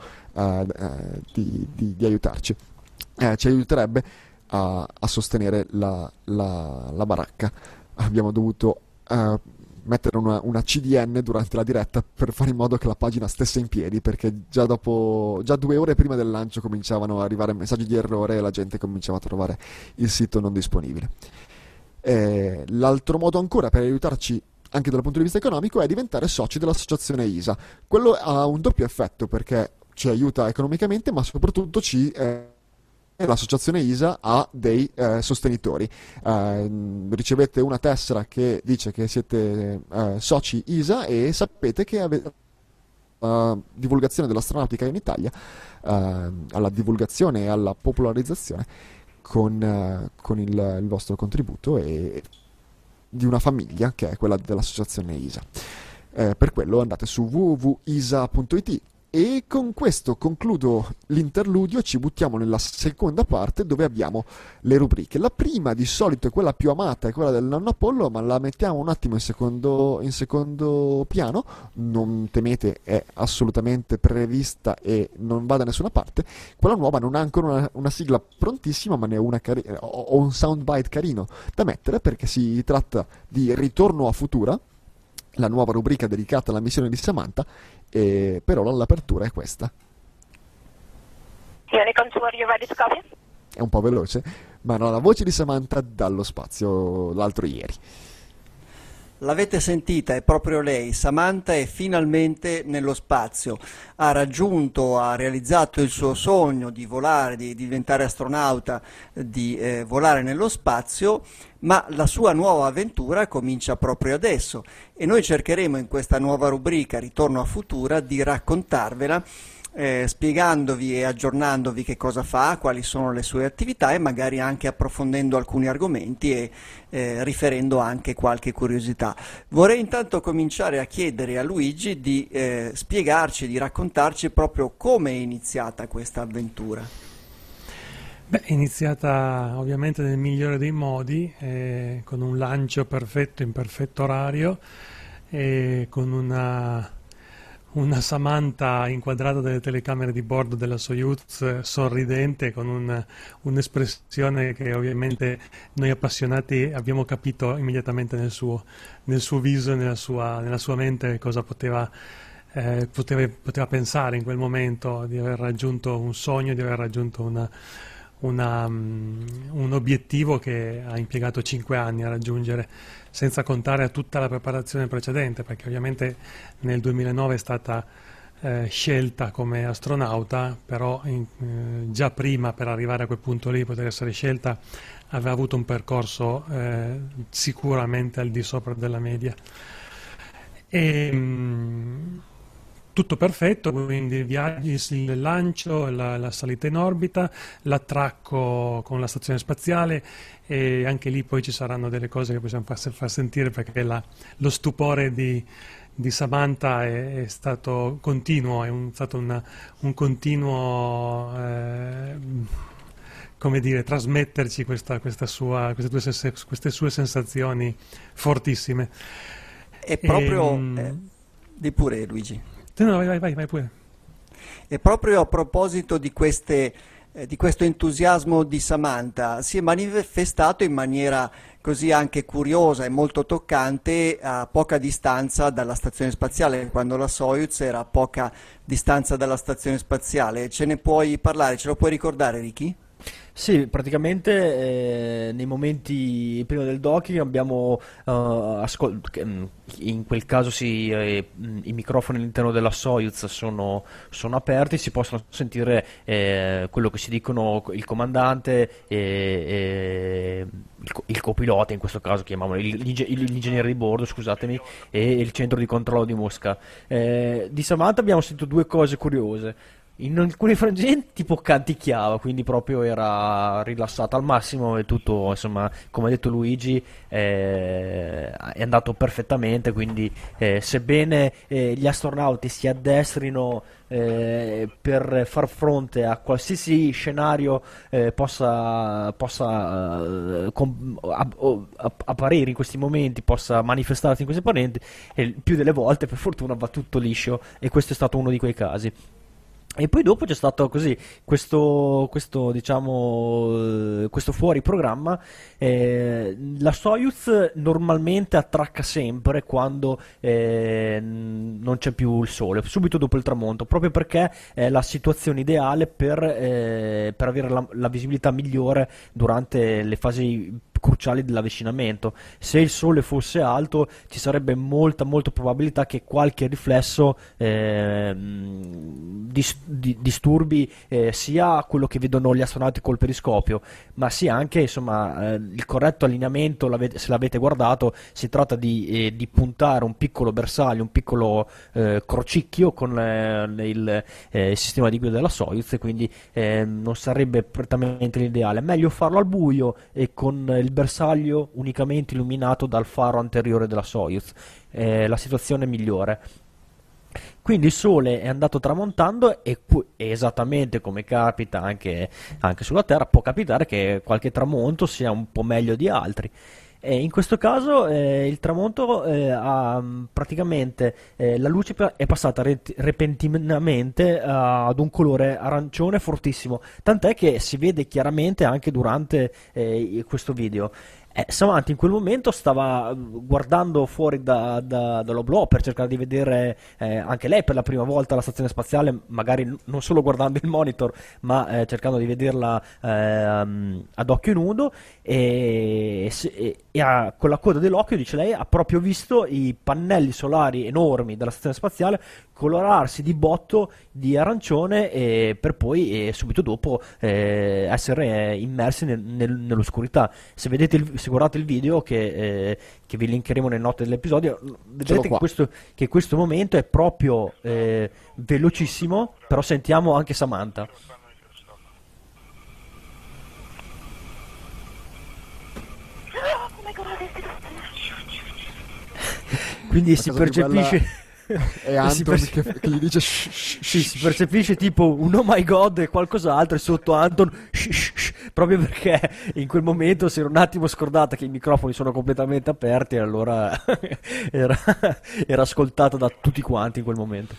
A: di aiutarci. Ci aiuterebbe a sostenere la baracca. Abbiamo dovuto mettere una CDN durante la diretta per fare in modo che la pagina stesse in piedi, perché già 2 ore prima del lancio cominciavano ad arrivare messaggi di errore e la gente cominciava a trovare il sito non disponibile. L'altro modo ancora per aiutarci anche dal punto di vista economico è diventare soci dell'associazione ISA. Quello ha un doppio effetto, perché ci aiuta economicamente, ma soprattutto l'associazione ISA ha dei sostenitori. Ricevete una tessera che dice che siete soci ISA e sapete che avete divulgazione dell'astronautica in Italia, alla divulgazione e alla popolarizzazione con il vostro contributo e di una famiglia che è quella dell'associazione ISA. Per quello andate su www.isa.it. E con questo concludo l'interludio, ci buttiamo nella seconda parte dove abbiamo le rubriche. La prima di solito è quella più amata, è quella del nonno Apollo, ma la mettiamo un attimo in secondo piano. Non temete, è assolutamente prevista e non va da nessuna parte. Quella nuova non ha ancora una sigla prontissima, ma ne ho ho un soundbite carino da mettere, perché si tratta di Ritorno a Futura, la nuova rubrica dedicata alla missione di Samantha, e per ora l'apertura è questa.
E: Unicorn 2, are you ready to copy?
A: È un po' veloce, ma no, la voce di Samantha dallo spazio l'altro ieri.
C: L'avete sentita, è proprio lei. Samantha è finalmente nello spazio, ha realizzato il suo sogno di volare, di diventare astronauta, di volare nello spazio, ma la sua nuova avventura comincia proprio adesso e noi cercheremo in questa nuova rubrica Ritorno a Futura di raccontarvela, spiegandovi e aggiornandovi che cosa fa, quali sono le sue attività e magari anche approfondendo alcuni argomenti e riferendo anche qualche curiosità. Vorrei intanto cominciare a chiedere a Luigi di spiegarci, di raccontarci proprio come è iniziata questa avventura.
D: Beh, è iniziata ovviamente nel migliore dei modi, con un lancio perfetto in perfetto orario, con una Samantha inquadrata dalle telecamere di bordo della Soyuz, sorridente, con un'espressione che ovviamente noi appassionati abbiamo capito immediatamente nel suo viso e nella sua mente cosa poteva pensare in quel momento, di aver raggiunto un sogno, di aver raggiunto un obiettivo che ha impiegato 5 anni a raggiungere, senza contare a tutta la preparazione precedente, perché ovviamente nel 2009 è stata scelta come astronauta, però già prima, per arrivare a quel punto lì, poter essere scelta, aveva avuto un percorso sicuramente al di sopra della media. Tutto perfetto, quindi il lancio, la salita in orbita, l'attracco con la stazione spaziale, e anche lì poi ci saranno delle cose che possiamo far sentire, perché lo stupore di Samantha è stato continuo, stato un continuo come dire, trasmetterci queste sue sensazioni fortissime.
C: È proprio di pure, Luigi.
D: No, vai pure.
C: E proprio a proposito di queste di questo entusiasmo di Samantha si è manifestato in maniera così anche curiosa e molto toccante a poca distanza dalla stazione spaziale, quando la Soyuz era a poca distanza dalla stazione spaziale. Ce ne puoi parlare, ce lo puoi ricordare, Ricky?
B: Sì, praticamente nei momenti prima del docking abbiamo in quel caso i microfoni all'interno della Soyuz sono aperti, si possono sentire quello che si dicono il comandante e il copilota, in questo caso chiamiamolo l'ingegnere di bordo, scusatemi, e il centro di controllo di Mosca. Di Samantha abbiamo sentito due cose curiose. In alcuni frangenti tipo canticchiava, quindi proprio era rilassata al massimo e tutto, insomma, come ha detto Luigi, è andato perfettamente, quindi sebbene gli astronauti si addestrino per far fronte a qualsiasi scenario possa apparire in questi momenti, possa manifestarsi in questi momenti, e più delle volte per fortuna va tutto liscio, e questo è stato uno di quei casi. E poi dopo c'è stato così questo diciamo questo fuori programma. La Soyuz normalmente attracca sempre quando non c'è più il sole, subito dopo il tramonto, proprio perché è la situazione ideale per avere la visibilità migliore durante le fasi cruciali dell'avvicinamento. Se il sole fosse alto ci sarebbe molta probabilità che qualche riflesso disturbi sia quello che vedono gli astronauti col periscopio, ma sia anche, insomma, il corretto allineamento. Se l'avete guardato, si tratta di puntare un piccolo bersaglio, un piccolo crocicchio con il sistema di guida della Soyuz, e quindi non sarebbe prettamente l'ideale. È meglio farlo al buio e con il bersaglio unicamente illuminato dal faro anteriore della Soyuz, la situazione migliore. Quindi il sole è andato tramontando e esattamente come capita anche sulla Terra, può capitare che qualche tramonto sia un po' meglio di altri. E in questo caso il tramonto praticamente la luce è passata repentinamente ad un colore arancione fortissimo, tant'è che si vede chiaramente anche durante questo video. Samantha in quel momento stava guardando fuori dall'oblò per cercare di vedere anche lei per la prima volta la stazione spaziale, magari non solo guardando il monitor, ma cercando di vederla ad occhio nudo, con la coda dell'occhio, dice lei, ha proprio visto i pannelli solari enormi della stazione spaziale colorarsi di botto di arancione, per poi subito dopo essere immersi nell'oscurità. Se guardate il video che vi linkeremo nelle note dell'episodio, vedrete che questo momento è proprio velocissimo, però sentiamo anche Samantha. Quindi si percepisce
A: è Anton che gli dice
B: sì, si percepisce tipo un oh my god e qualcos'altro, e sotto Anton proprio perché in quel momento si era un attimo scordata che i microfoni sono completamente aperti, e allora era ascoltata da tutti quanti in quel momento.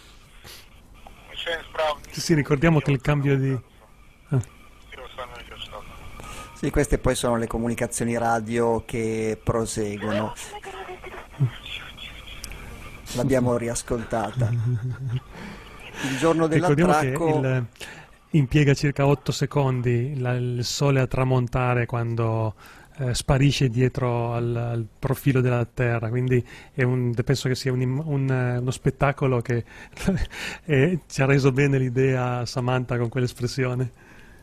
D: Sì, ricordiamo che il cambio di
C: Sì, queste poi sono le comunicazioni radio che proseguono. L'abbiamo riascoltata. Il giorno dell'attracco
D: che impiega circa 8 secondi il sole a tramontare quando sparisce dietro al profilo della Terra, quindi penso che sia uno spettacolo che ci ha reso bene l'idea Samantha con quell'espressione.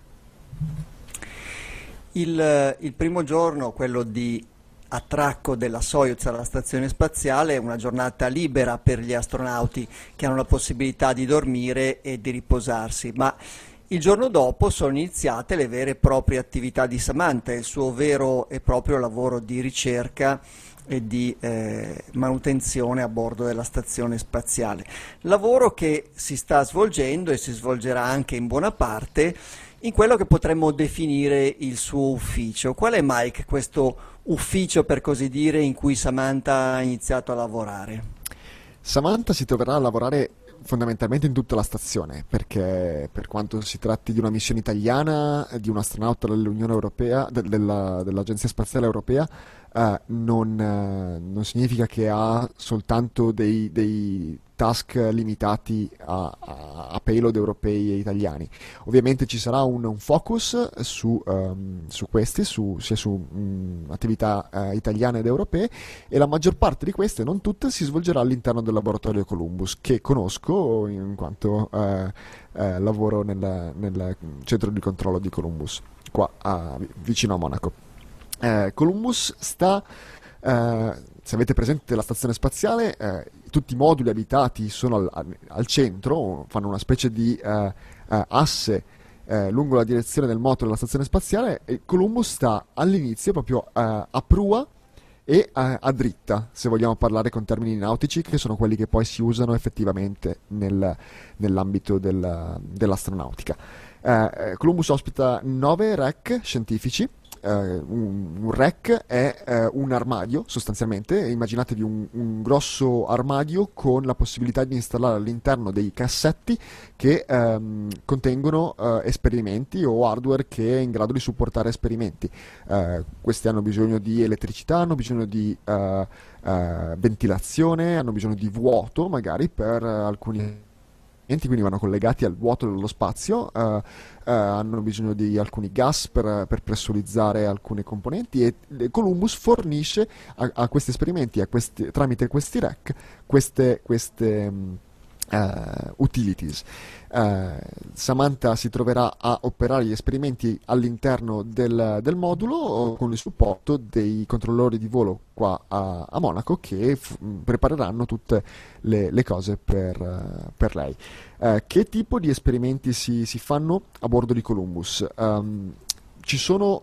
C: Il primo giorno, quello di attracco della Soyuz alla stazione spaziale, è una giornata libera per gli astronauti che hanno la possibilità di dormire e di riposarsi, ma il giorno dopo sono iniziate le vere e proprie attività di Samantha, il suo vero e proprio lavoro di ricerca e di manutenzione a bordo della stazione spaziale. Lavoro che si sta svolgendo e si svolgerà anche in buona parte in quello che potremmo definire il suo ufficio. Qual è, Mike, questo ufficio, per così dire, in cui Samantha ha iniziato a lavorare?
A: Samantha si troverà a lavorare fondamentalmente in tutta la stazione, perché per quanto si tratti di una missione italiana, di un astronauta dell'Unione Europea, dell'Agenzia Spaziale Europea, non significa che ha soltanto dei task limitati a payload europei e italiani. Ovviamente ci sarà un focus su questi, sia su attività italiane ed europee, e la maggior parte di queste, non tutte, si svolgerà all'interno del laboratorio Columbus, che conosco in quanto lavoro nel centro di controllo di Columbus, qua vicino a Monaco. Columbus sta, se avete presente la stazione spaziale, tutti i moduli abitati sono al centro, fanno una specie di asse lungo la direzione del moto della stazione spaziale, e Columbus sta all'inizio proprio a prua e a dritta, se vogliamo parlare con termini nautici, che sono quelli che poi si usano effettivamente nell'ambito dell'astronautica. Columbus ospita 9 rack scientifici. Un rack è un armadio, sostanzialmente. Immaginatevi un grosso armadio con la possibilità di installare all'interno dei cassetti che contengono esperimenti o hardware che è in grado di supportare esperimenti. Questi hanno bisogno di elettricità, hanno bisogno di ventilazione, hanno bisogno di vuoto magari per alcuni, quindi vanno collegati al vuoto dello spazio, hanno bisogno di alcuni gas per pressurizzare alcune componenti, e Columbus fornisce a questi esperimenti, tramite questi rack, queste utilities. Samantha si troverà a operare gli esperimenti all'interno del modulo con il supporto dei controllori di volo qua a Monaco, che prepareranno tutte le cose per lei. Che tipo di esperimenti si fanno a bordo di Columbus? Ci sono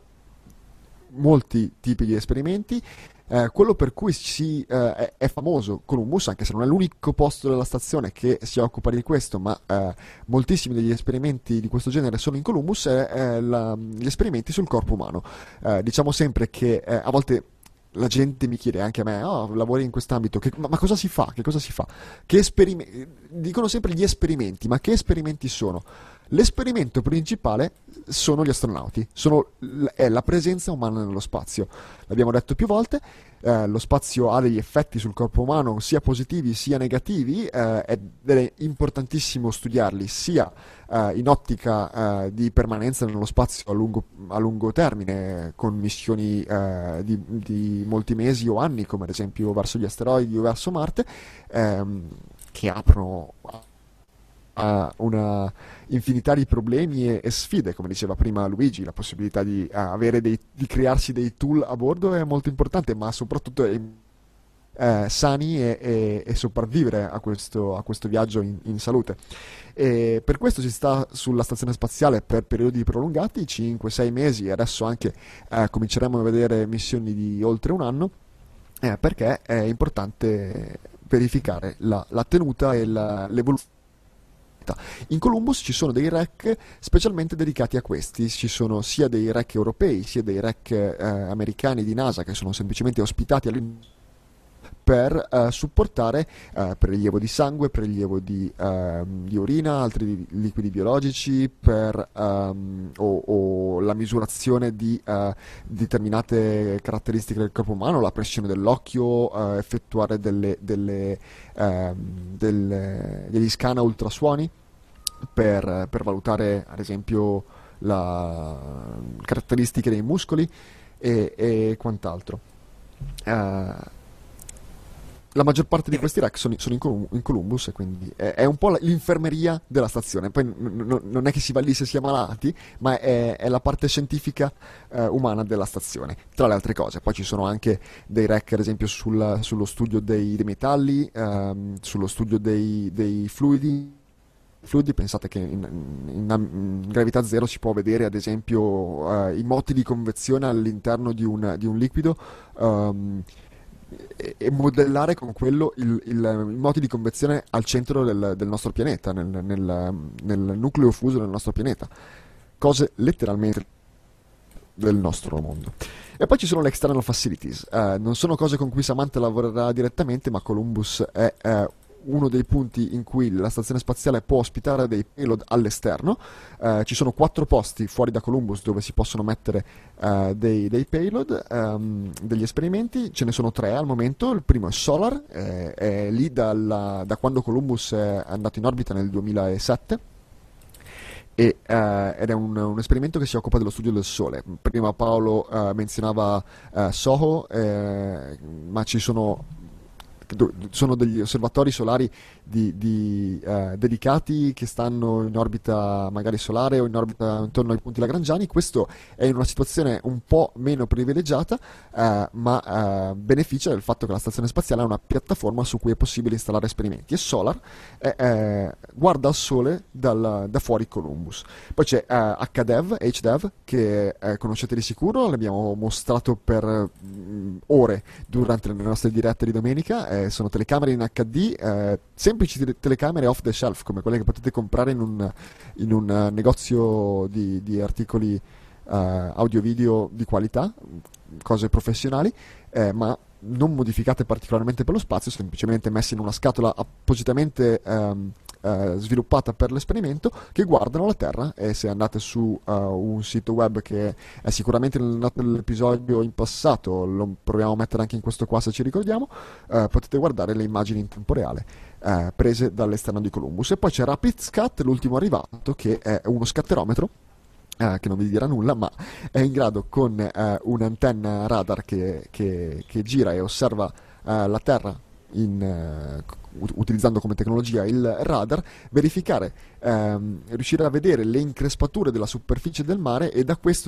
A: molti tipi di esperimenti. Quello per cui è famoso Columbus, anche se non è l'unico posto della stazione che si occupa di questo, ma moltissimi degli esperimenti di questo genere sono in Columbus, gli esperimenti sul corpo umano. Diciamo sempre che a volte la gente mi chiede, anche a me, lavori in quest'ambito, ma cosa si fa? Che cosa si fa? Dicono sempre gli esperimenti, ma che esperimenti sono? L'esperimento principale sono gli astronauti, è la presenza umana nello spazio. L'abbiamo detto più volte, lo spazio ha degli effetti sul corpo umano sia positivi sia negativi, ed è importantissimo studiarli sia in ottica di permanenza nello spazio a lungo termine, con missioni di molti mesi o anni, come ad esempio verso gli asteroidi o verso Marte, che aprono a una infinità di problemi e sfide. Come diceva prima Luigi, la possibilità di di crearsi dei tool a bordo è molto importante, ma soprattutto sani e sopravvivere a questo viaggio in salute. E per questo si sta sulla stazione spaziale per periodi prolungati, 5-6 mesi, e adesso anche cominceremo a vedere missioni di oltre un anno, perché è importante verificare la tenuta e l'evoluzione. In Columbus ci sono dei rack specialmente dedicati a questi, ci sono sia dei rack europei sia dei rack americani di NASA, che sono semplicemente ospitati per supportare prelievo di sangue, prelievo di urina, altri liquidi biologici, o la misurazione di determinate caratteristiche del corpo umano, la pressione dell'occhio, effettuare degli scan a ultrasuoni per valutare ad esempio caratteristiche dei muscoli e quant'altro. La maggior parte di questi rack sono in Columbus, e quindi è un po' l'infermeria della stazione. Poi non è che si va lì se si è malati, ma è la parte scientifica umana della stazione, tra le altre cose. Poi ci sono anche dei rack, ad esempio, sullo studio dei metalli, sullo studio dei fluidi. Pensate che in gravità zero si può vedere, ad esempio, i moti di convezione all'interno di un liquido, e modellare con quello i moti di convezione al centro del nostro pianeta, nel nucleo fuso del nostro pianeta, cose letteralmente del nostro mondo. E poi ci sono le external facilities, non sono cose con cui Samantha lavorerà direttamente, ma Columbus è uno dei punti in cui la stazione spaziale può ospitare dei payload all'esterno. Ci sono 4 posti fuori da Columbus dove si possono mettere dei payload, degli esperimenti. Ce ne sono 3 al momento. Il primo è Solar, è lì da quando Columbus è andato in orbita nel 2007. Ed è un esperimento che si occupa dello studio del Sole. Prima Paolo menzionava SOHO, ma ci sono degli osservatori solari dedicati che stanno in orbita magari solare o in orbita intorno ai punti lagrangiani. Questo è in una situazione un po' meno privilegiata, ma beneficia del fatto che la stazione spaziale ha una piattaforma su cui è possibile installare esperimenti, e Solar guarda al Sole da fuori Columbus. Poi c'è HDEV, che conoscete di sicuro, l'abbiamo mostrato per ore durante le nostre dirette di domenica. Sono telecamere in HD, semplici telecamere off the shelf, come quelle che potete comprare in un negozio di articoli audio-video di qualità, cose professionali, ma non modificate particolarmente per lo spazio, semplicemente messe in una scatola appositamente sviluppata per l'esperimento, che guardano la Terra. E se andate su un sito web che è sicuramente nell'episodio in passato, lo proviamo a mettere anche in questo qua se ci ricordiamo, potete guardare le immagini in tempo reale prese dall'esterno di Columbus. E poi c'è RapidScat, l'ultimo arrivato, che è uno scatterometro che non vi dirà nulla, ma è in grado, con un'antenna radar che gira e osserva la Terra utilizzando come tecnologia il radar, verificare, riuscire a vedere le increspature della superficie del mare e da questo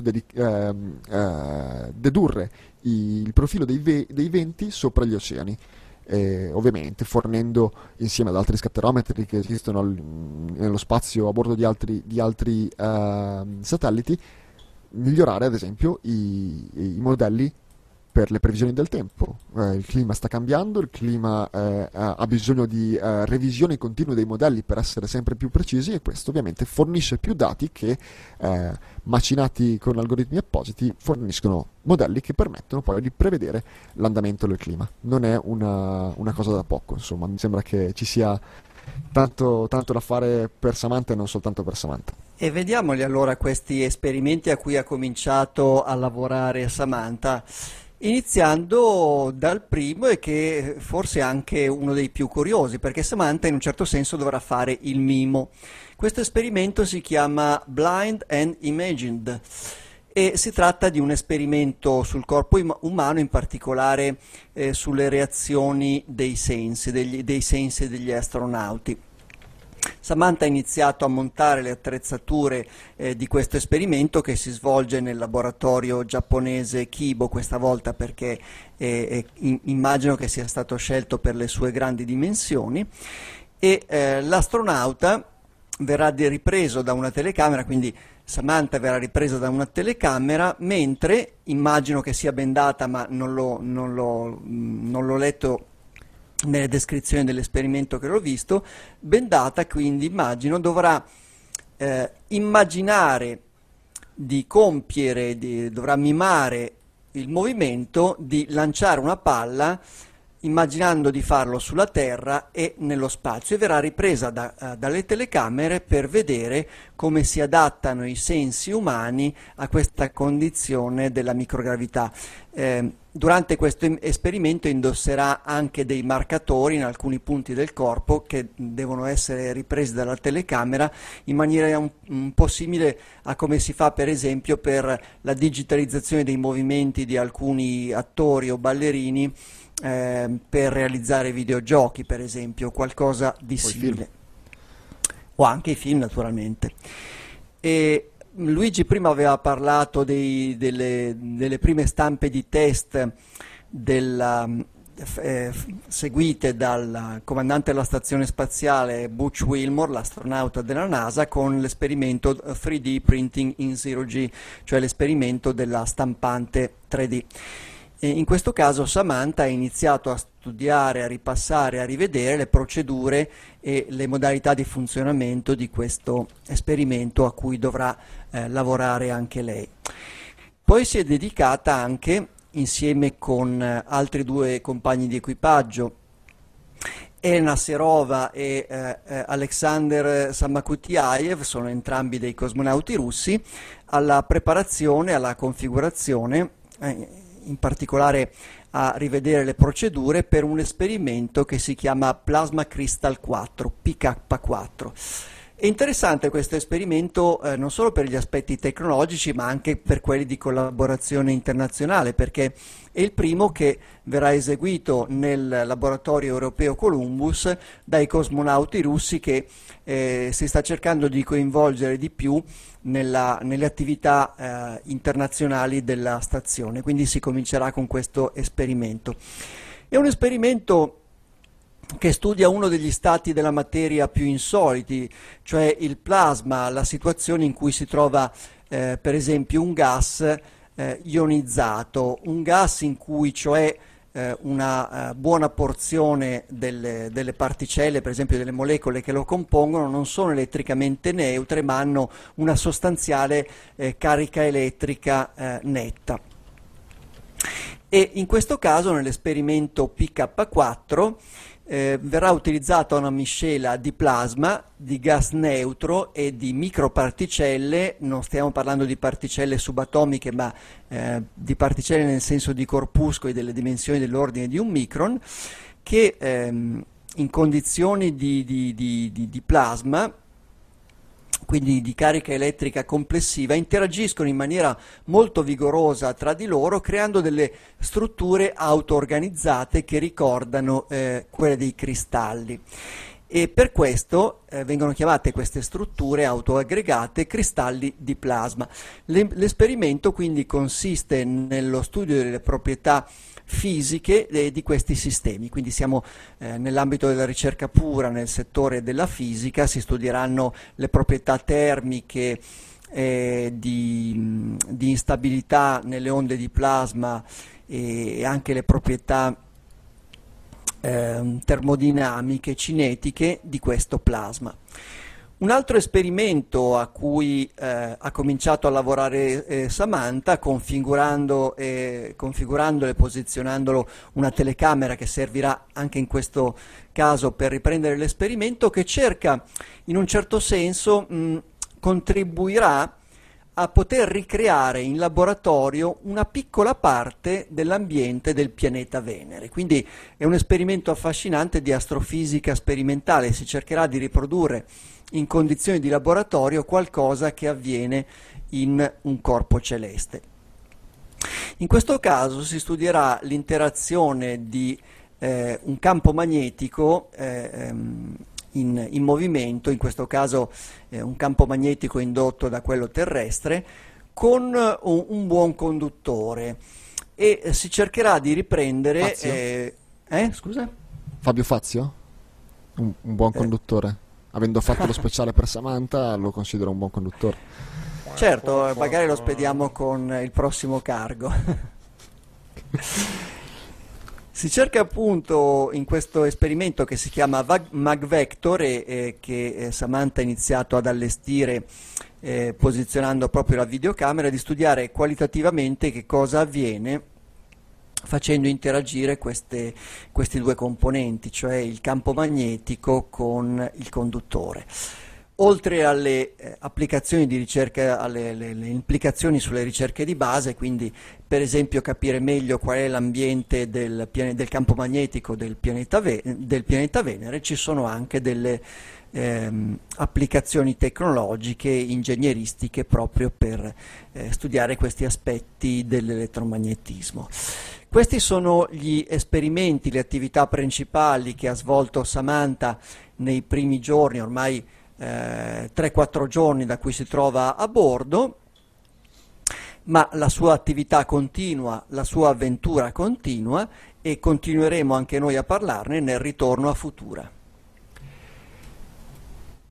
A: dedurre il profilo dei venti sopra gli oceani. Ovviamente fornendo, insieme ad altri scatterometri che esistono nello spazio a bordo di altri satelliti, migliorare ad esempio i modelli per le previsioni del tempo. Il clima sta cambiando, il clima ha bisogno di revisioni continue dei modelli per essere sempre più precisi, e questo ovviamente fornisce più dati che, macinati con algoritmi appositi, forniscono modelli che permettono poi di prevedere l'andamento del clima. Non è una cosa da poco, insomma. Mi sembra che ci sia tanto da fare per Samantha e non soltanto per Samantha.
C: E vediamoli allora questi esperimenti a cui ha cominciato a lavorare Samantha. Iniziando dal primo, e che forse è anche uno dei più curiosi, perché Samantha in un certo senso dovrà fare il mimo. Questo esperimento si chiama Blind and Imagined e si tratta di un esperimento sul corpo umano, in particolare sulle reazioni dei sensi degli astronauti. Samantha ha iniziato a montare le attrezzature di questo esperimento, che si svolge nel laboratorio giapponese Kibo, questa volta perché immagino che sia stato scelto per le sue grandi dimensioni, e l'astronauta verrà ripreso da una telecamera, quindi Samantha verrà ripresa da una telecamera, mentre, immagino che sia bendata, ma non l'ho letto nelle descrizioni dell'esperimento che l'ho visto, bendata, quindi immagino dovrà immaginare di compiere, dovrà mimare il movimento di lanciare una palla, immaginando di farlo sulla Terra e nello spazio, e verrà ripresa dalle telecamere per vedere come si adattano i sensi umani a questa condizione della microgravità. Durante questo esperimento indosserà anche dei marcatori in alcuni punti del corpo che devono essere ripresi dalla telecamera, in maniera un po' simile a come si fa per esempio per la digitalizzazione dei movimenti di alcuni attori o ballerini per realizzare videogiochi, per esempio, qualcosa di simile. O anche i film, naturalmente. E Luigi prima aveva parlato delle prime stampe di test seguite dal comandante della stazione spaziale Butch Wilmore, l'astronauta della NASA, con l'esperimento 3D Printing in Zero G, cioè l'esperimento della stampante 3D. E in questo caso Samantha ha iniziato a studiare, a ripassare, a rivedere le procedure e le modalità di funzionamento di questo esperimento a cui dovrà lavorare anche lei. Poi si è dedicata anche, insieme con altri 2 compagni di equipaggio Elena Serova e Alexander Samakutiaev, sono entrambi dei cosmonauti russi, alla preparazione, alla configurazione, in particolare a rivedere le procedure per un esperimento che si chiama Plasma Crystal 4, PK4. È interessante questo esperimento non solo per gli aspetti tecnologici, ma anche per quelli di collaborazione internazionale, perché è il primo che verrà eseguito nel laboratorio europeo Columbus dai cosmonauti russi, che si sta cercando di coinvolgere di più nelle attività internazionali della stazione. Quindi si comincerà con questo esperimento. È un esperimento che studia uno degli stati della materia più insoliti, cioè il plasma, la situazione in cui si trova per esempio un gas ionizzato, un gas in cui cioè una buona porzione delle particelle, per esempio delle molecole che lo compongono, non sono elettricamente neutre, ma hanno una sostanziale carica elettrica netta. E in questo caso, nell'esperimento PK4, verrà utilizzata una miscela di plasma, di gas neutro e di microparticelle. Non stiamo parlando di particelle subatomiche, ma di particelle nel senso di corpuscoli delle dimensioni dell'ordine di un micron, che in condizioni di plasma, quindi di carica elettrica complessiva, interagiscono in maniera molto vigorosa tra di loro, creando delle strutture auto-organizzate che ricordano quelle dei cristalli. E per questo vengono chiamate queste strutture autoaggregate cristalli di plasma. L'esperimento quindi consiste nello studio delle proprietà fisiche di questi sistemi, quindi siamo nell'ambito della ricerca pura, nel settore della fisica. Si studieranno le proprietà termiche, di instabilità nelle onde di plasma e anche le proprietà termodinamiche, cinetiche di questo plasma. Un altro esperimento a cui ha cominciato a lavorare Samantha, configurando e posizionandolo una telecamera che servirà anche in questo caso per riprendere l'esperimento, che cerca in un certo senso contribuirà a poter ricreare in laboratorio una piccola parte dell'ambiente del pianeta Venere. Quindi è un esperimento affascinante di astrofisica sperimentale. Si cercherà di riprodurre in condizioni di laboratorio qualcosa che avviene in un corpo celeste. In questo caso si studierà l'interazione di un campo magnetico in movimento, in questo caso un campo magnetico indotto da quello terrestre, con un buon conduttore, e si cercherà di riprendere... Scusa?
A: Fabio Fazio? Un buon conduttore? Avendo fatto lo speciale per Samantha, lo considero un buon conduttore.
C: Certo, magari lo spediamo con il prossimo cargo. Si cerca appunto in questo esperimento, che si chiama MagVector e che Samantha ha iniziato ad allestire posizionando proprio la videocamera, di studiare qualitativamente che cosa avviene facendo interagire questi due componenti, cioè il campo magnetico con il conduttore. Oltre alle applicazioni di ricerca, alle implicazioni sulle ricerche di base, quindi per esempio capire meglio qual è l'ambiente del campo magnetico del pianeta Venere, ci sono anche delle applicazioni tecnologiche, ingegneristiche, proprio per studiare questi aspetti dell'elettromagnetismo. Questi sono gli esperimenti, le attività principali che ha svolto Samantha nei primi giorni, ormai 3-4 giorni da cui si trova a bordo, ma la sua attività continua, la sua avventura continua, e continueremo anche noi a parlarne nel ritorno a Futura.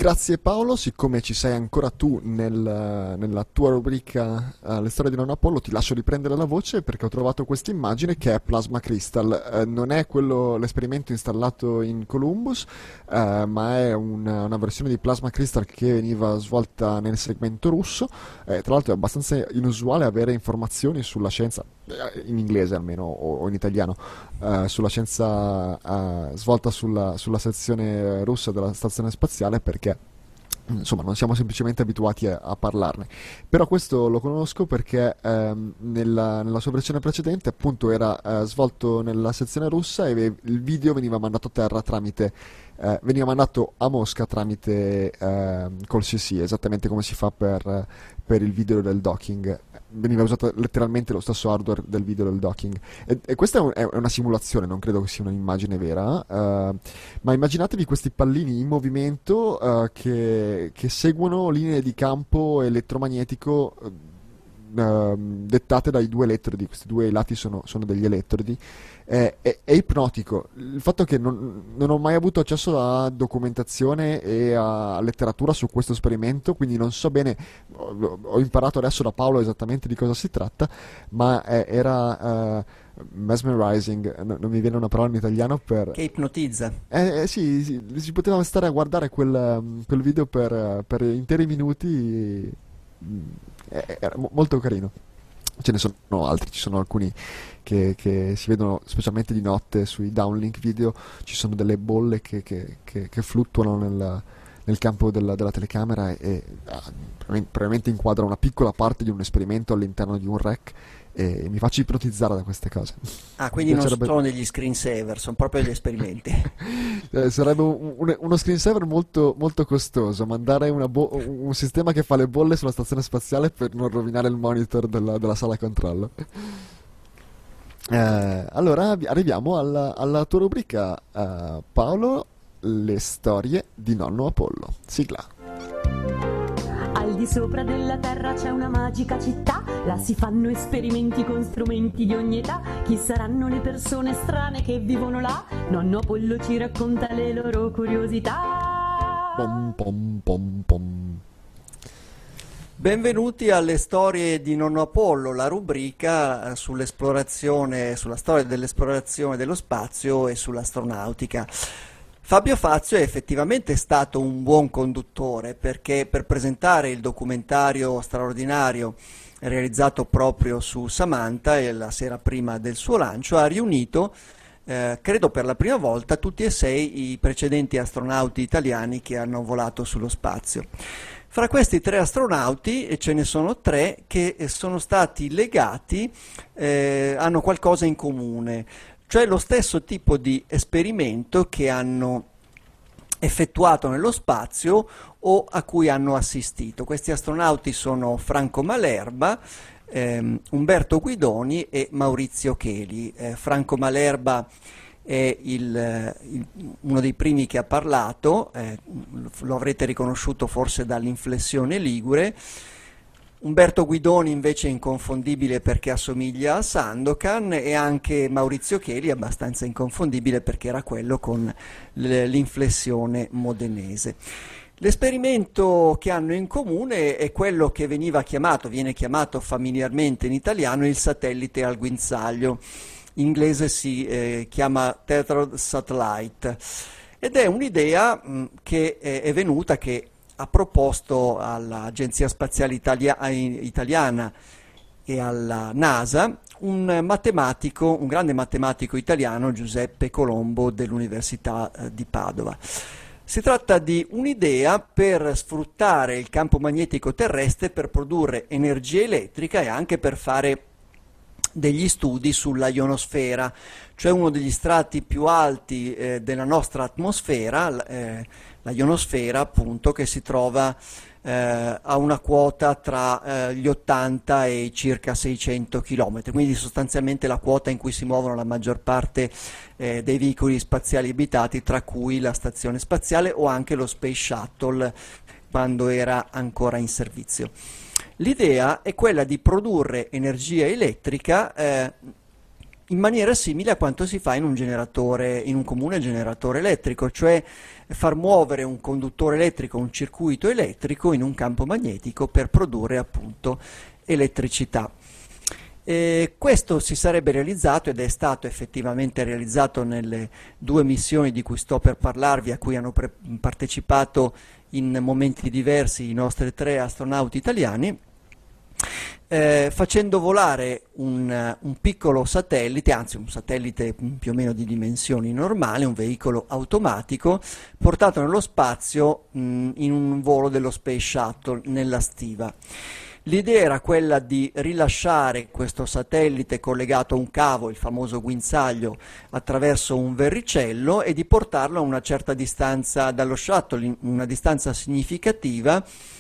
A: Grazie Paolo, siccome ci sei ancora tu nella tua rubrica Le storie di Nonno Apollo, ti lascio riprendere la voce perché ho trovato questa immagine che è Plasma Crystal. Non è l'esperimento installato in Columbus, ma è una versione di Plasma Crystal che veniva svolta nel segmento russo. Tra l'altro è abbastanza inusuale avere informazioni sulla scienza, in inglese almeno o in italiano, sulla scienza svolta sulla sezione russa della stazione spaziale, perché insomma non siamo semplicemente abituati a parlarne. Però questo lo conosco perché nella sua versione precedente appunto era svolto nella sezione russa e il video veniva mandato a terra veniva mandato a Mosca tramite col CC, esattamente come si fa per il video del docking. Veniva usato letteralmente lo stesso hardware del video del docking, e questa è una simulazione, non credo che sia un'immagine vera, ma immaginatevi questi pallini in movimento che seguono linee di campo elettromagnetico dettate dai due elettrodi. Questi due lati sono degli elettrodi. È ipnotico il fatto che non ho mai avuto accesso a documentazione e a letteratura su questo esperimento, quindi non so bene. Ho imparato adesso da Paolo esattamente di cosa si tratta, ma era mesmerizing, non mi viene una parola in italiano
C: che ipnotizza.
A: Sì, si poteva stare a guardare quel video per interi minuti. Era molto carino. Ce ne sono altri, ci sono alcuni che si vedono specialmente di notte sui downlink video. Ci sono delle bolle che fluttuano nel campo della telecamera e probabilmente inquadra una piccola parte di un esperimento all'interno di un rack, e mi faccio ipnotizzare da queste cose.
C: Quindi non sono degli screensaver, sono proprio degli esperimenti.
A: Sarebbe uno screensaver molto, molto costoso, mandare un sistema che fa le bolle sulla stazione spaziale per non rovinare il monitor della sala controllo. Allora arriviamo alla tua rubrica, Paolo, le storie di Nonno Apollo. Sigla.
E: Al di sopra della terra c'è una magica città, là si fanno esperimenti con strumenti di ogni età. Chi saranno le persone strane che vivono là? Nonno Apollo ci racconta le loro curiosità.
A: Pom pom pom pom.
C: Benvenuti alle storie di Nonno Apollo, la rubrica sulla storia dell'esplorazione dello spazio e sull'astronautica. Fabio Fazio è effettivamente stato un buon conduttore, perché per presentare il documentario straordinario realizzato proprio su Samantha e la sera prima del suo lancio ha riunito, credo per la prima volta, tutti e 6 i precedenti astronauti italiani che hanno volato sullo spazio. Fra questi 3 astronauti ce ne sono 3 che sono stati legati, hanno qualcosa in comune, cioè lo stesso tipo di esperimento che hanno effettuato nello spazio o a cui hanno assistito. Questi astronauti sono Franco Malerba, Umberto Guidoni e Maurizio Cheli. Franco Malerba è uno dei primi che ha parlato, lo avrete riconosciuto forse dall'inflessione ligure. Umberto Guidoni invece è inconfondibile perché assomiglia a Sandokan, e anche Maurizio Cheli è abbastanza inconfondibile perché era quello con l'inflessione modenese. L'esperimento che hanno in comune è quello che viene chiamato familiarmente in italiano il satellite al guinzaglio. In inglese si chiama Tethered Satellite, ed è un'idea che è venuta, che ha proposto all'Agenzia Spaziale Italiana e alla NASA un grande matematico italiano, Giuseppe Colombo, dell'Università di Padova. Si tratta di un'idea per sfruttare il campo magnetico terrestre per produrre energia elettrica e anche per fare degli studi sulla ionosfera, cioè uno degli strati più alti della nostra atmosfera, la ionosfera appunto, che si trova a una quota tra gli 80 e i circa 600 km, quindi sostanzialmente la quota in cui si muovono la maggior parte dei veicoli spaziali abitati, tra cui la stazione spaziale o anche lo Space Shuttle quando era ancora in servizio. L'idea è quella di produrre energia elettrica in maniera simile a quanto si fa in un comune generatore elettrico, cioè far muovere un conduttore elettrico, un circuito elettrico in un campo magnetico per produrre appunto elettricità. Questo si sarebbe realizzato ed è stato effettivamente realizzato nelle 2 missioni di cui sto per parlarvi, a cui hanno partecipato in momenti diversi i nostri 3 astronauti italiani, facendo volare un piccolo satellite, anzi un satellite più o meno di dimensioni normali, un veicolo automatico, portato nello spazio in un volo dello Space Shuttle nella stiva. L'idea era quella di rilasciare questo satellite collegato a un cavo, il famoso guinzaglio, attraverso un verricello e di portarlo a una certa distanza dallo shuttle, una distanza significativa,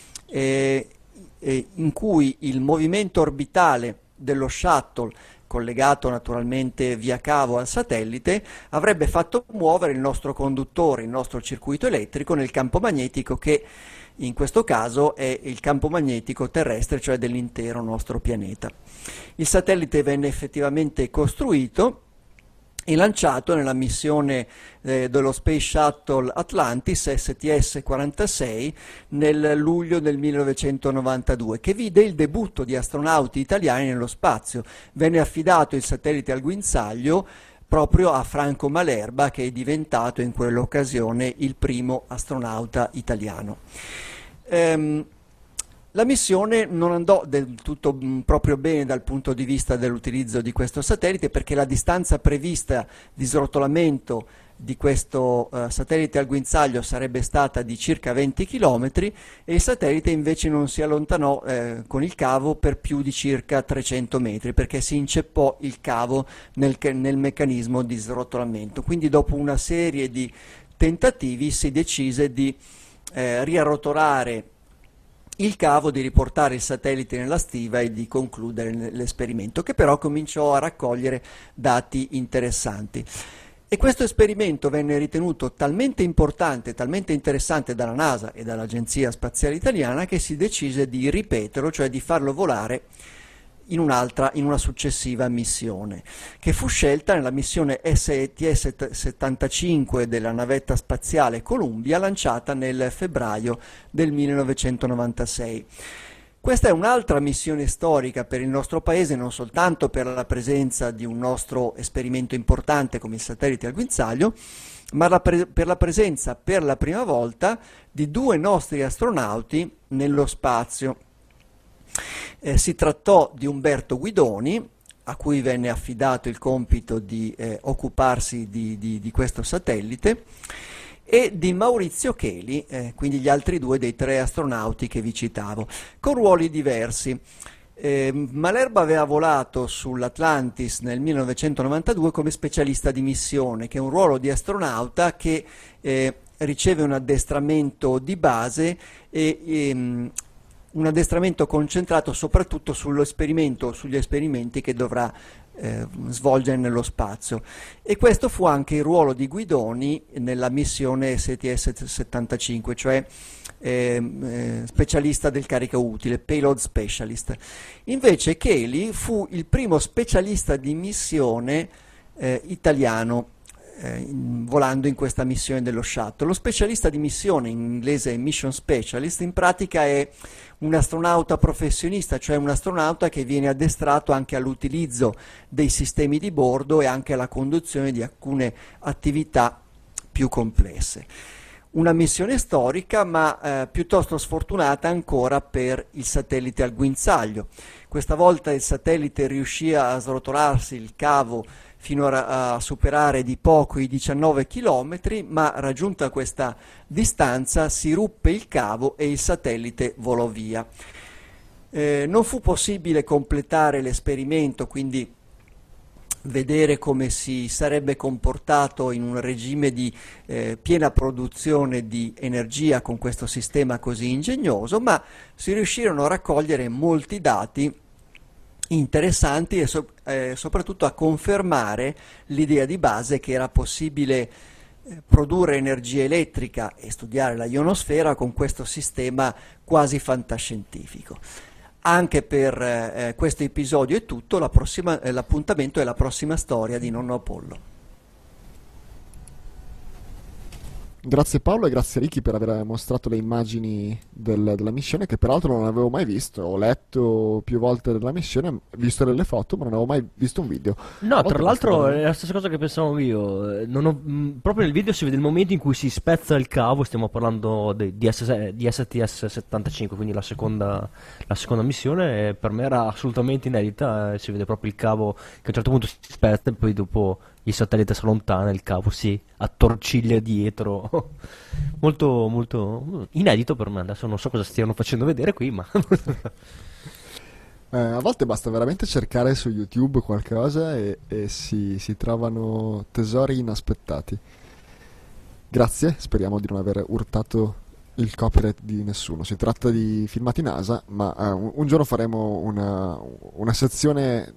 C: in cui il movimento orbitale dello shuttle, collegato naturalmente via cavo al satellite, avrebbe fatto muovere il nostro conduttore, il nostro circuito elettrico nel campo magnetico che in questo caso è il campo magnetico terrestre, cioè dell'intero nostro pianeta. Il satellite venne effettivamente costruito e lanciato nella missione dello Space Shuttle Atlantis STS-46 nel luglio del 1992, che vide il debutto di astronauti italiani nello spazio. Venne affidato il satellite al guinzaglio proprio a Franco Malerba, che è diventato in quell'occasione il primo astronauta italiano. La missione non andò del tutto proprio bene dal punto di vista dell'utilizzo di questo satellite, perché la distanza prevista di srotolamento di questo satellite al guinzaglio sarebbe stata di circa 20 km e il satellite invece non si allontanò con il cavo per più di circa 300 metri, perché si inceppò il cavo nel meccanismo di srotolamento. Quindi dopo una serie di tentativi si decise di riarrotolare il cavo, di riportare il satellite nella stiva e di concludere l'esperimento, che però cominciò a raccogliere dati interessanti. E questo esperimento venne ritenuto talmente importante, talmente interessante dalla NASA e dall'Agenzia Spaziale Italiana, che si decise di ripeterlo, cioè di farlo volare in una successiva missione, che fu scelta nella missione STS-75 della navetta spaziale Columbia, lanciata nel febbraio del 1996. Questa è un'altra missione storica per il nostro Paese, non soltanto per la presenza di un nostro esperimento importante come il satellite al guinzaglio, ma per la presenza per la prima volta di 2 nostri astronauti nello spazio. Si trattò di Umberto Guidoni, a cui venne affidato il compito di occuparsi di questo satellite, e di Maurizio Cheli, quindi gli altri 2 dei 3 astronauti che vi citavo, con ruoli diversi. Malerba aveva volato sull'Atlantis nel 1992 come specialista di missione, che è un ruolo di astronauta che riceve un addestramento di base e un addestramento concentrato soprattutto sugli esperimenti che dovrà svolgere nello spazio. E questo fu anche il ruolo di Guidoni nella missione STS-75, cioè specialista del carico utile, payload specialist. Invece Cheli fu il primo specialista di missione italiano volando in questa missione dello shuttle. Lo specialista di missione, in inglese mission specialist, in pratica è un astronauta professionista, cioè un astronauta che viene addestrato anche all'utilizzo dei sistemi di bordo e anche alla conduzione di alcune attività più complesse. Una missione storica, ma piuttosto sfortunata ancora per il satellite al guinzaglio. Questa volta il satellite riuscì a srotolarsi il cavo fino a superare di poco i 19 km, ma raggiunta questa distanza si ruppe il cavo e il satellite volò via. Non fu possibile completare l'esperimento, quindi vedere come si sarebbe comportato in un regime di piena produzione di energia con questo sistema così ingegnoso, ma si riuscirono a raccogliere molti dati interessanti e soprattutto a confermare l'idea di base che era possibile produrre energia elettrica e studiare la ionosfera con questo sistema quasi fantascientifico. Anche per questo episodio è tutto, l'appuntamento è la prossima storia di Nonno Apollo.
A: Grazie Paolo e grazie Ricky per aver mostrato le immagini della missione, che peraltro non avevo mai visto. Ho letto più volte della missione, visto delle foto, ma non avevo mai visto un video.
B: No, tra l'altro è la stessa cosa che pensavo io. Proprio nel video si vede il momento in cui si spezza il cavo. Stiamo parlando di STS-75, quindi la seconda missione. E per me era assolutamente inedita. Si vede proprio il cavo che a un certo punto si spezza e poi dopo il satellite si allontana, il cavo si attorciglia dietro. Molto, molto inedito per me. Adesso non so cosa stiano facendo vedere qui, ma
A: a volte basta veramente cercare su YouTube qualcosa e si trovano tesori inaspettati. Grazie, speriamo di non aver urtato il copyright di nessuno. Si tratta di filmati NASA, ma un giorno faremo una sezione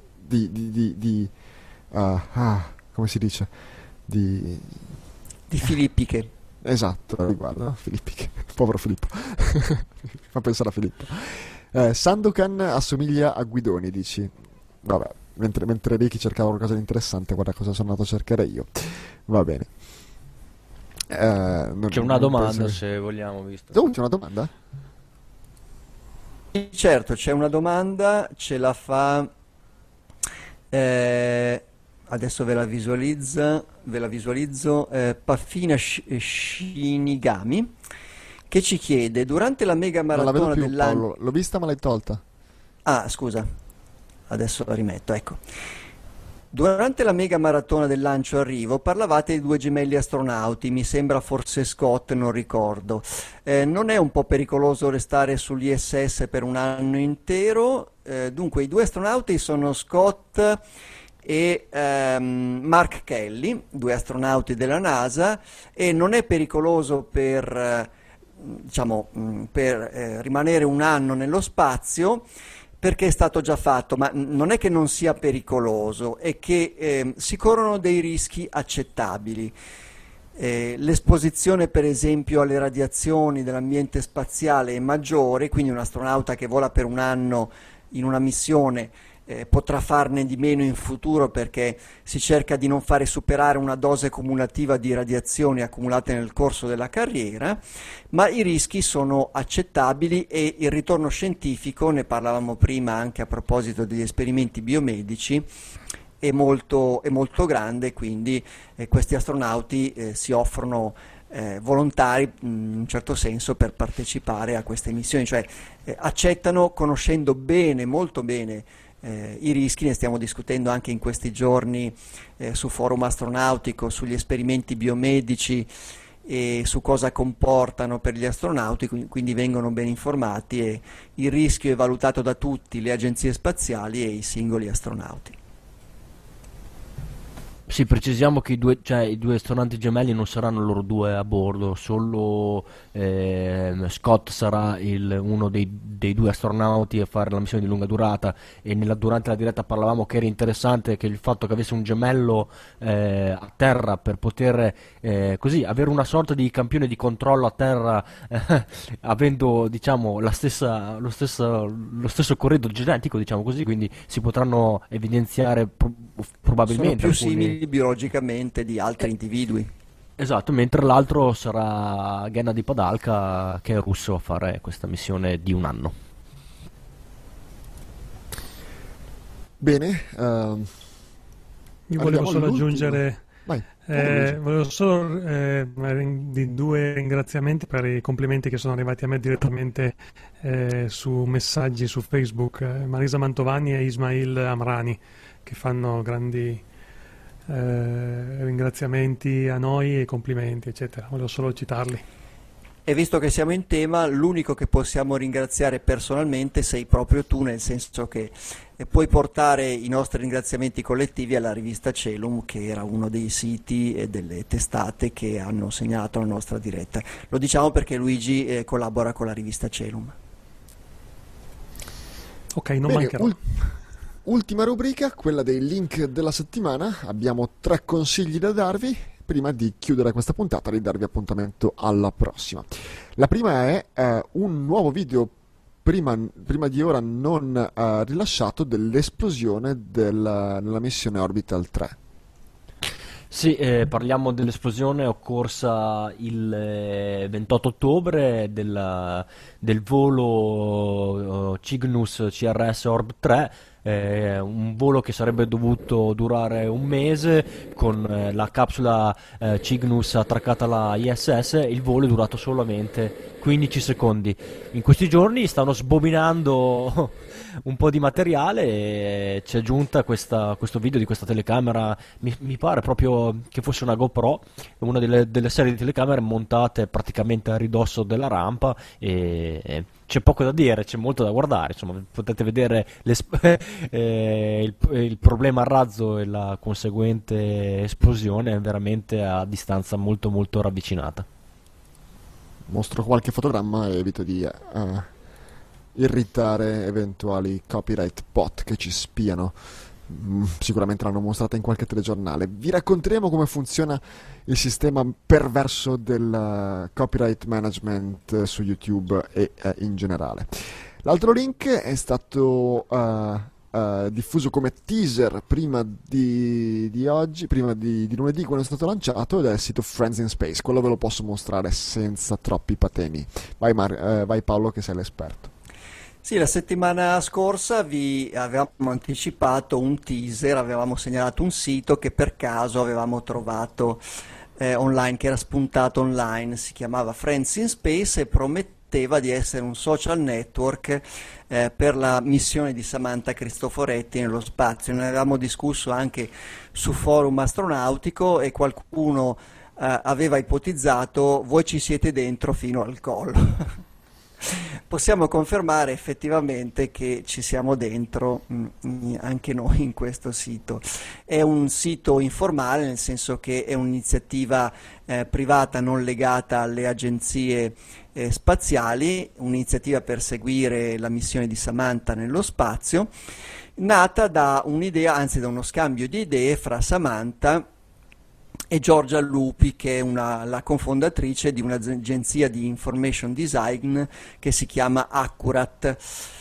A: come si dice? Di
C: Filippiche.
A: Esatto, riguarda Filippiche. Povero Filippo. Fa pensare a Filippo. Sandokan assomiglia a Guidoni, dici? Vabbè, mentre Ricky cercava qualcosa di interessante, guarda cosa sono andato a cercare io. Va bene.
B: C'è una domanda, se vogliamo, visto.
A: Oh, c'è una domanda?
C: Certo, c'è una domanda, ce la fa... adesso ve la visualizzo, Paffina Shinigami, che ci chiede: durante la mega
A: Non la
C: maratona
A: vedo più,
C: dell'anno...
A: Paolo. L'ho vista ma l'hai tolta.
C: Ah, scusa, adesso la rimetto, ecco. Durante la mega maratona del lancio arrivo parlavate di 2 gemelli astronauti, mi sembra forse Scott, non ricordo. Non è un po' pericoloso restare sull'ISS per un anno intero? Dunque, i 2 astronauti sono Scott e Mark Kelly, 2 astronauti della NASA, e non è pericoloso per rimanere un anno nello spazio, perché è stato già fatto, ma non è che non sia pericoloso, è che si corrono dei rischi accettabili. L'esposizione per esempio alle radiazioni dell'ambiente spaziale è maggiore, quindi un astronauta che vola per un anno in una missione potrà farne di meno in futuro, perché si cerca di non fare superare una dose cumulativa di radiazioni accumulate nel corso della carriera, ma i rischi sono accettabili e il ritorno scientifico, ne parlavamo prima anche a proposito degli esperimenti biomedici, è molto grande, quindi questi astronauti si offrono volontari in un certo senso per partecipare a queste missioni, cioè accettano, conoscendo bene, molto bene i rischi. Ne stiamo discutendo anche in questi giorni su Forum Astronautico, sugli esperimenti biomedici e su cosa comportano per gli astronauti, quindi vengono ben informati, e il rischio è valutato da tutti, le agenzie spaziali e i singoli astronauti.
B: Sì, precisiamo che i due astronauti gemelli non saranno loro due a bordo, solo Scott sarà uno dei 2 astronauti a fare la missione di lunga durata, e durante la diretta parlavamo che era interessante che il fatto che avesse un gemello a terra, per poter così avere una sorta di campione di controllo a terra, avendo diciamo lo stesso corredo genetico, diciamo così, quindi si potranno evidenziare probabilmente
C: sono più simili biologicamente di altri individui.
B: Esatto, mentre l'altro sarà Gennady Padalka, che è russo, a fare questa missione di un anno.
A: Bene,
D: io volevo solo
A: all'ultimo.
D: aggiungere
A: Vai.
D: volevo solo di 2 ringraziamenti per i complimenti che sono arrivati a me direttamente su messaggi su Facebook, Marisa Mantovani e Ismail Amrani, che fanno grandi ringraziamenti a noi e complimenti, eccetera. Volevo solo citarli.
C: E visto che siamo in tema, l'unico che possiamo ringraziare personalmente sei proprio tu, nel senso che puoi portare i nostri ringraziamenti collettivi alla rivista Celum, che era uno dei siti e delle testate che hanno segnato la nostra diretta. Lo diciamo perché Luigi collabora con la rivista Celum.
D: Ok, non
A: Bene,
D: mancherò.
A: Ultima rubrica, quella dei link della settimana. Abbiamo 3 consigli da darvi prima di chiudere questa puntata e di darvi appuntamento alla prossima. La prima è un nuovo video prima di ora non rilasciato dell'esplosione nella missione Orbital 3.
B: Sì, parliamo dell'esplosione occorsa il 28 ottobre del volo Cygnus CRS Orb 3, un volo che sarebbe dovuto durare un mese con la capsula Cygnus attraccata alla ISS. Il volo è durato solamente 15 secondi. In questi giorni stanno sbobinando un po' di materiale e ci è giunta questo video di questa telecamera, mi pare proprio che fosse una GoPro, una delle serie di telecamere montate praticamente a ridosso della rampa, e c'è poco da dire, c'è molto da guardare, insomma potete vedere il problema a razzo e la conseguente esplosione veramente a distanza molto molto ravvicinata.
A: Mostro qualche fotogramma e evito di irritare eventuali copyright bot che ci spiano. Sicuramente l'hanno mostrata in qualche telegiornale. Vi racconteremo come funziona il sistema perverso del copyright management su YouTube e in generale. L'altro link è stato diffuso come teaser prima di oggi, prima di lunedì, quando è stato lanciato, ed è il sito Friends in Space. Quello ve lo posso mostrare senza troppi patemi. Vai Paolo, che sei l'esperto.
C: Sì, la settimana scorsa vi avevamo anticipato un teaser, avevamo segnalato un sito che per caso avevamo trovato online, che era spuntato online, si chiamava Friends in Space e prometteva di essere un social network per la missione di Samantha Cristoforetti nello spazio. Ne avevamo discusso anche su forum astronautico e qualcuno aveva ipotizzato: voi ci siete dentro fino al collo. Possiamo confermare effettivamente che ci siamo dentro anche noi in questo sito. È un sito informale, nel senso che è un'iniziativa privata non legata alle agenzie spaziali, un'iniziativa per seguire la missione di Samantha nello spazio, nata da un'idea, anzi da uno scambio di idee fra Samantha e Giorgia Lupi, che è la cofondatrice di un'agenzia di information design che si chiama Accurate.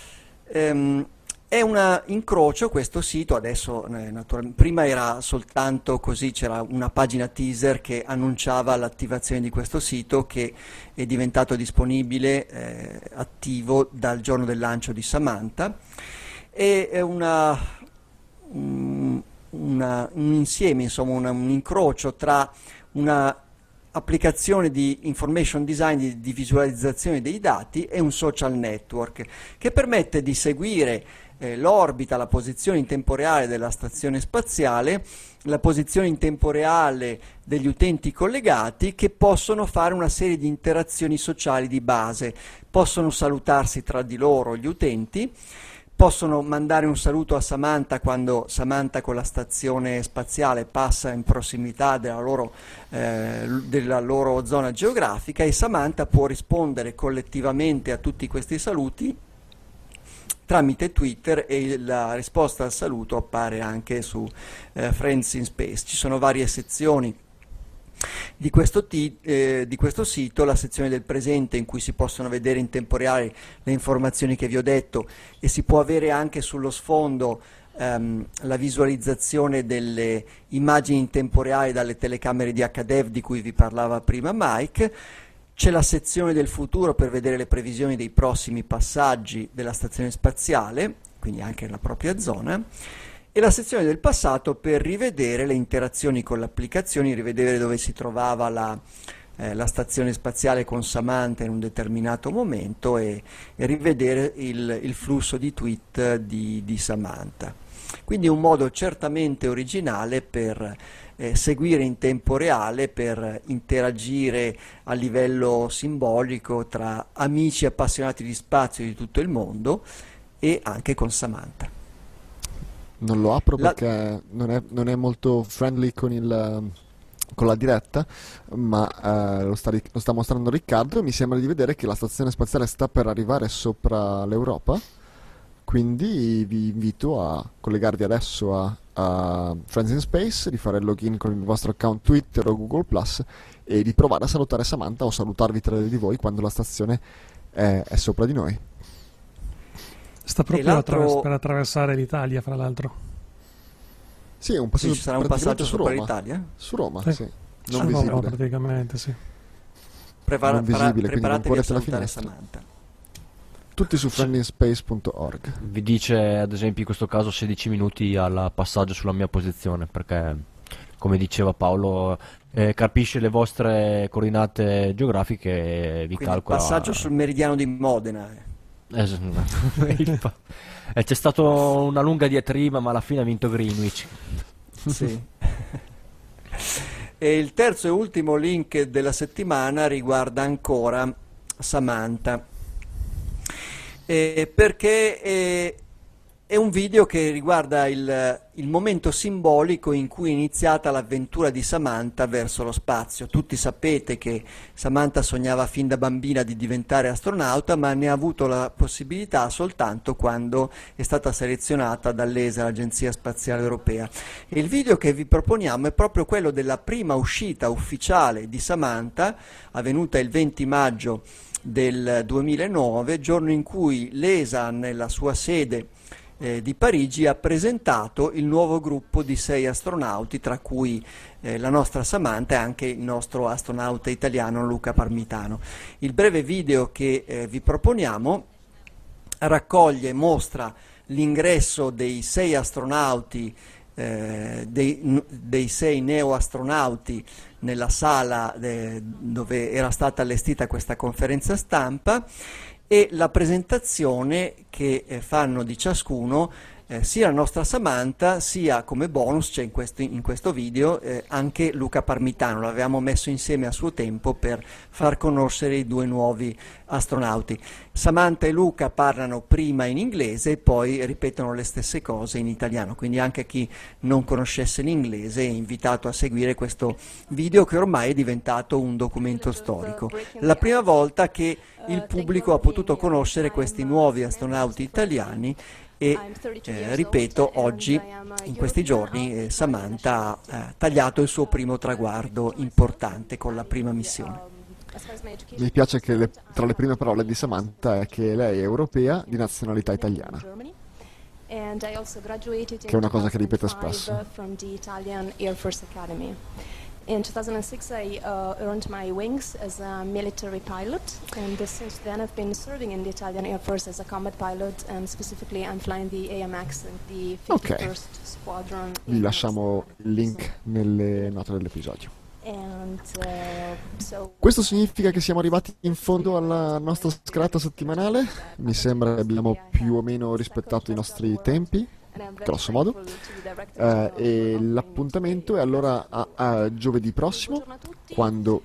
C: È un incrocio questo sito, adesso prima era soltanto così, c'era una pagina teaser che annunciava l'attivazione di questo sito, che è diventato disponibile, attivo dal giorno del lancio di Samantha. È un insieme, insomma un incrocio tra una applicazione di information design, di visualizzazione dei dati, e un social network che permette di seguire l'orbita, la posizione in tempo reale della stazione spaziale, la posizione in tempo reale degli utenti collegati, che possono fare una serie di interazioni sociali di base, possono salutarsi tra di loro gli utenti, possono mandare un saluto a Samantha quando Samantha con la stazione spaziale passa in prossimità della loro zona geografica, e Samantha può rispondere collettivamente a tutti questi saluti tramite Twitter, e la risposta al saluto appare anche su Friends in Space. Ci sono varie sezioni di questo sito: la sezione del presente, in cui si possono vedere in tempo reale le informazioni che vi ho detto, e si può avere anche sullo sfondo la visualizzazione delle immagini in tempo reale dalle telecamere di HDEV di cui vi parlava prima Mike. C'è la sezione del futuro per vedere le previsioni dei prossimi passaggi della stazione spaziale, quindi anche nella propria zona, e la sezione del passato per rivedere le interazioni con le applicazioni, rivedere dove si trovava la stazione spaziale con Samantha in un determinato momento, e rivedere il flusso di tweet di Samantha. Quindi un modo certamente originale per seguire in tempo reale, per interagire a livello simbolico tra amici appassionati di spazio di tutto il mondo, e anche con Samantha.
A: Non lo apro perché non è molto friendly con la diretta, ma lo sta mostrando Riccardo, e mi sembra di vedere che la stazione spaziale sta per arrivare sopra l'Europa, quindi vi invito a collegarvi adesso a Friends in Space, di fare il login con il vostro account Twitter o Google Plus, e di provare a salutare Samantha o salutarvi tra di voi quando la stazione è sopra di noi.
D: Sta proprio
C: l'altro...
D: per attraversare l'Italia, fra l'altro.
A: Sì, è un passaggio,
C: Ci sarà un
A: praticamente
C: passaggio
A: su
C: per
A: Roma.
C: l'Italia?
A: Su Roma,
D: Sì.
A: sì.
D: Su
A: Non
D: Roma,
A: visibile.
D: praticamente, sì.
A: Non visibile, quindi non
C: Preparatevi
A: può
C: a
A: la
C: salutare
A: finestra.
C: Samantha.
A: Tutti su friendinspace.org.
B: Vi dice ad esempio in questo caso 16 minuti al passaggio sulla mia posizione, perché come diceva Paolo capisce le vostre coordinate geografiche e vi
C: Quindi
B: calcola.
C: passaggio sul meridiano di Modena.
B: C'è stata una lunga diatriba, ma alla fine ha vinto Greenwich.
C: Sì. E il terzo e ultimo link della settimana riguarda ancora Samantha, perché è un video che riguarda il momento simbolico in cui è iniziata l'avventura di Samantha verso lo spazio. Tutti sapete che Samantha sognava fin da bambina di diventare astronauta, ma ne ha avuto la possibilità soltanto quando è stata selezionata dall'ESA, l'Agenzia Spaziale Europea. E il video che vi proponiamo è proprio quello della prima uscita ufficiale di Samantha, avvenuta il 20 maggio del 2009, giorno in cui l'ESA nella sua sede di Parigi ha presentato il nuovo gruppo di 6 astronauti, tra cui la nostra Samantha e anche il nostro astronauta italiano Luca Parmitano. Il breve video che vi proponiamo raccoglie e mostra l'ingresso dei 6 astronauti, dei 6 neoastronauti nella sala dove era stata allestita questa conferenza stampa, e la presentazione che fanno di ciascuno, sia la nostra Samantha sia come bonus, c'è in questo video anche Luca Parmitano. L'avevamo messo insieme a suo tempo per far conoscere i due nuovi astronauti. Samantha e Luca parlano prima in inglese e poi ripetono le stesse cose in italiano, quindi anche chi non conoscesse l'inglese è invitato a seguire questo video che ormai è diventato un documento storico. La prima volta che il pubblico ha potuto conoscere questi nuovi astronauti italiani e ripeto, oggi, in questi giorni, Samantha ha tagliato il suo primo traguardo importante con la prima missione.
A: Mi piace che tra le prime parole di Samantha è che lei è europea di nazionalità italiana, che è una cosa che ripete spesso.
F: In 2006, I earned my wings as a military pilot, and since then I've been serving in the Italian Air Force as a combat pilot, and specifically I'm flying the AMX and the 51st Squadron.
A: Vi lasciamo il link nelle note dell'episodio. Questo significa che siamo arrivati in fondo alla nostra scalata settimanale. Mi sembra che abbiamo più o meno rispettato i nostri tempi, grosso modo, e l'appuntamento è allora a giovedì prossimo, quando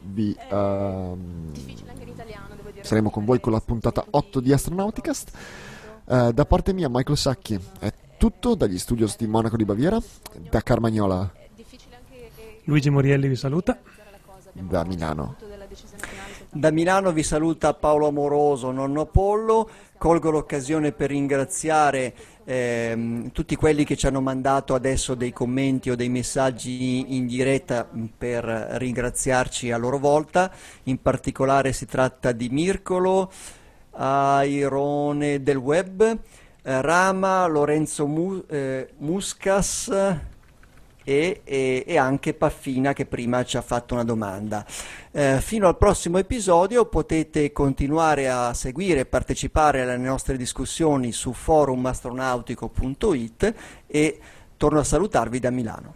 A: saremo con voi con la puntata 8 di Astronauticast. Da parte mia, Michael Sacchi, è tutto dagli studios di Monaco di Baviera. Da Carmagnola,
D: Luigi Morielli vi saluta.
A: da Milano.
C: Da Milano vi saluta Paolo Amoroso, nonno Pollo. Colgo l'occasione per ringraziare tutti quelli che ci hanno mandato adesso dei commenti o dei messaggi in diretta per ringraziarci a loro volta. In particolare si tratta di Mircolo, Airone del Web, Rama, Lorenzo Muscas e anche Paffina, che prima ci ha fatto una domanda. Fino al prossimo episodio potete continuare a seguire e partecipare alle nostre discussioni su forumastronautico.it e torno a salutarvi da Milano.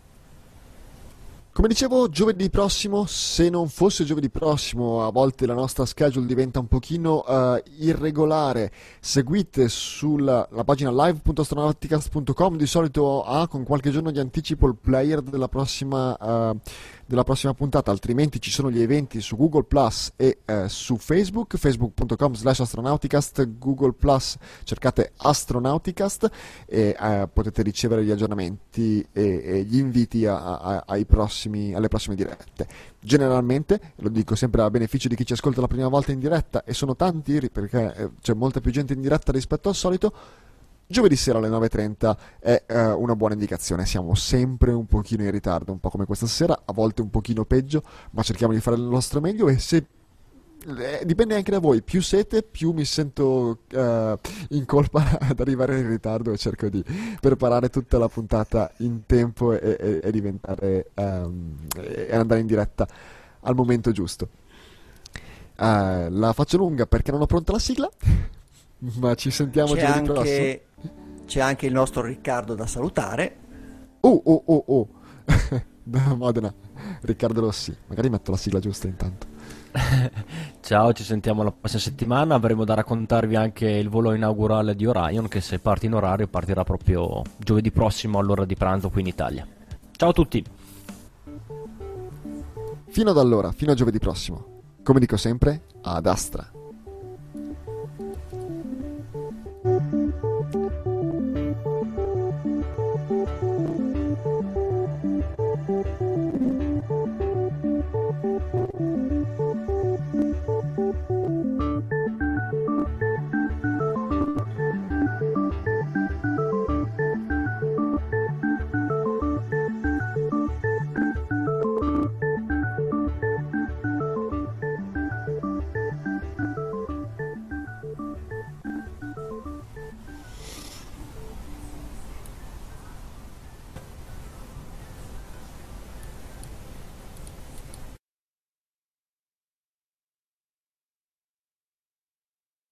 A: Come dicevo, giovedì prossimo, se non fosse giovedì prossimo, a volte la nostra schedule diventa un pochino irregolare. Seguite sulla pagina live.astronauticast.com, di solito ha con qualche giorno di anticipo il player della prossima puntata, altrimenti ci sono gli eventi su Google Plus e su Facebook, facebook.com/astronauticast, Google Plus cercate Astronauticast e potete ricevere gli aggiornamenti e gli inviti alle prossime dirette. Generalmente, lo dico sempre a beneficio di chi ci ascolta la prima volta in diretta, e sono tanti perché c'è molta più gente in diretta rispetto al solito, giovedì sera alle 9:30 è una buona indicazione. Siamo sempre un pochino in ritardo, un po' come questa sera, a volte un pochino peggio, ma cerchiamo di fare il nostro meglio, e se dipende anche da voi. Più siete, più mi sento in colpa ad arrivare in ritardo e cerco di preparare tutta la puntata in tempo e diventare e andare in diretta al momento giusto. La faccio lunga perché non ho pronta la sigla, ma ci sentiamo giovedì prossimo.
C: C'è anche il nostro Riccardo da salutare.
A: Oh. Da Modena, Riccardo Rossi. Magari metto la sigla giusta intanto.
B: Ciao, ci sentiamo la prossima settimana. Avremo da raccontarvi anche il volo inaugurale di Orion, che se parte in orario partirà proprio giovedì prossimo all'ora di pranzo qui in Italia. Ciao a tutti.
A: Fino ad allora, fino a giovedì prossimo. Come dico sempre, ad Astra.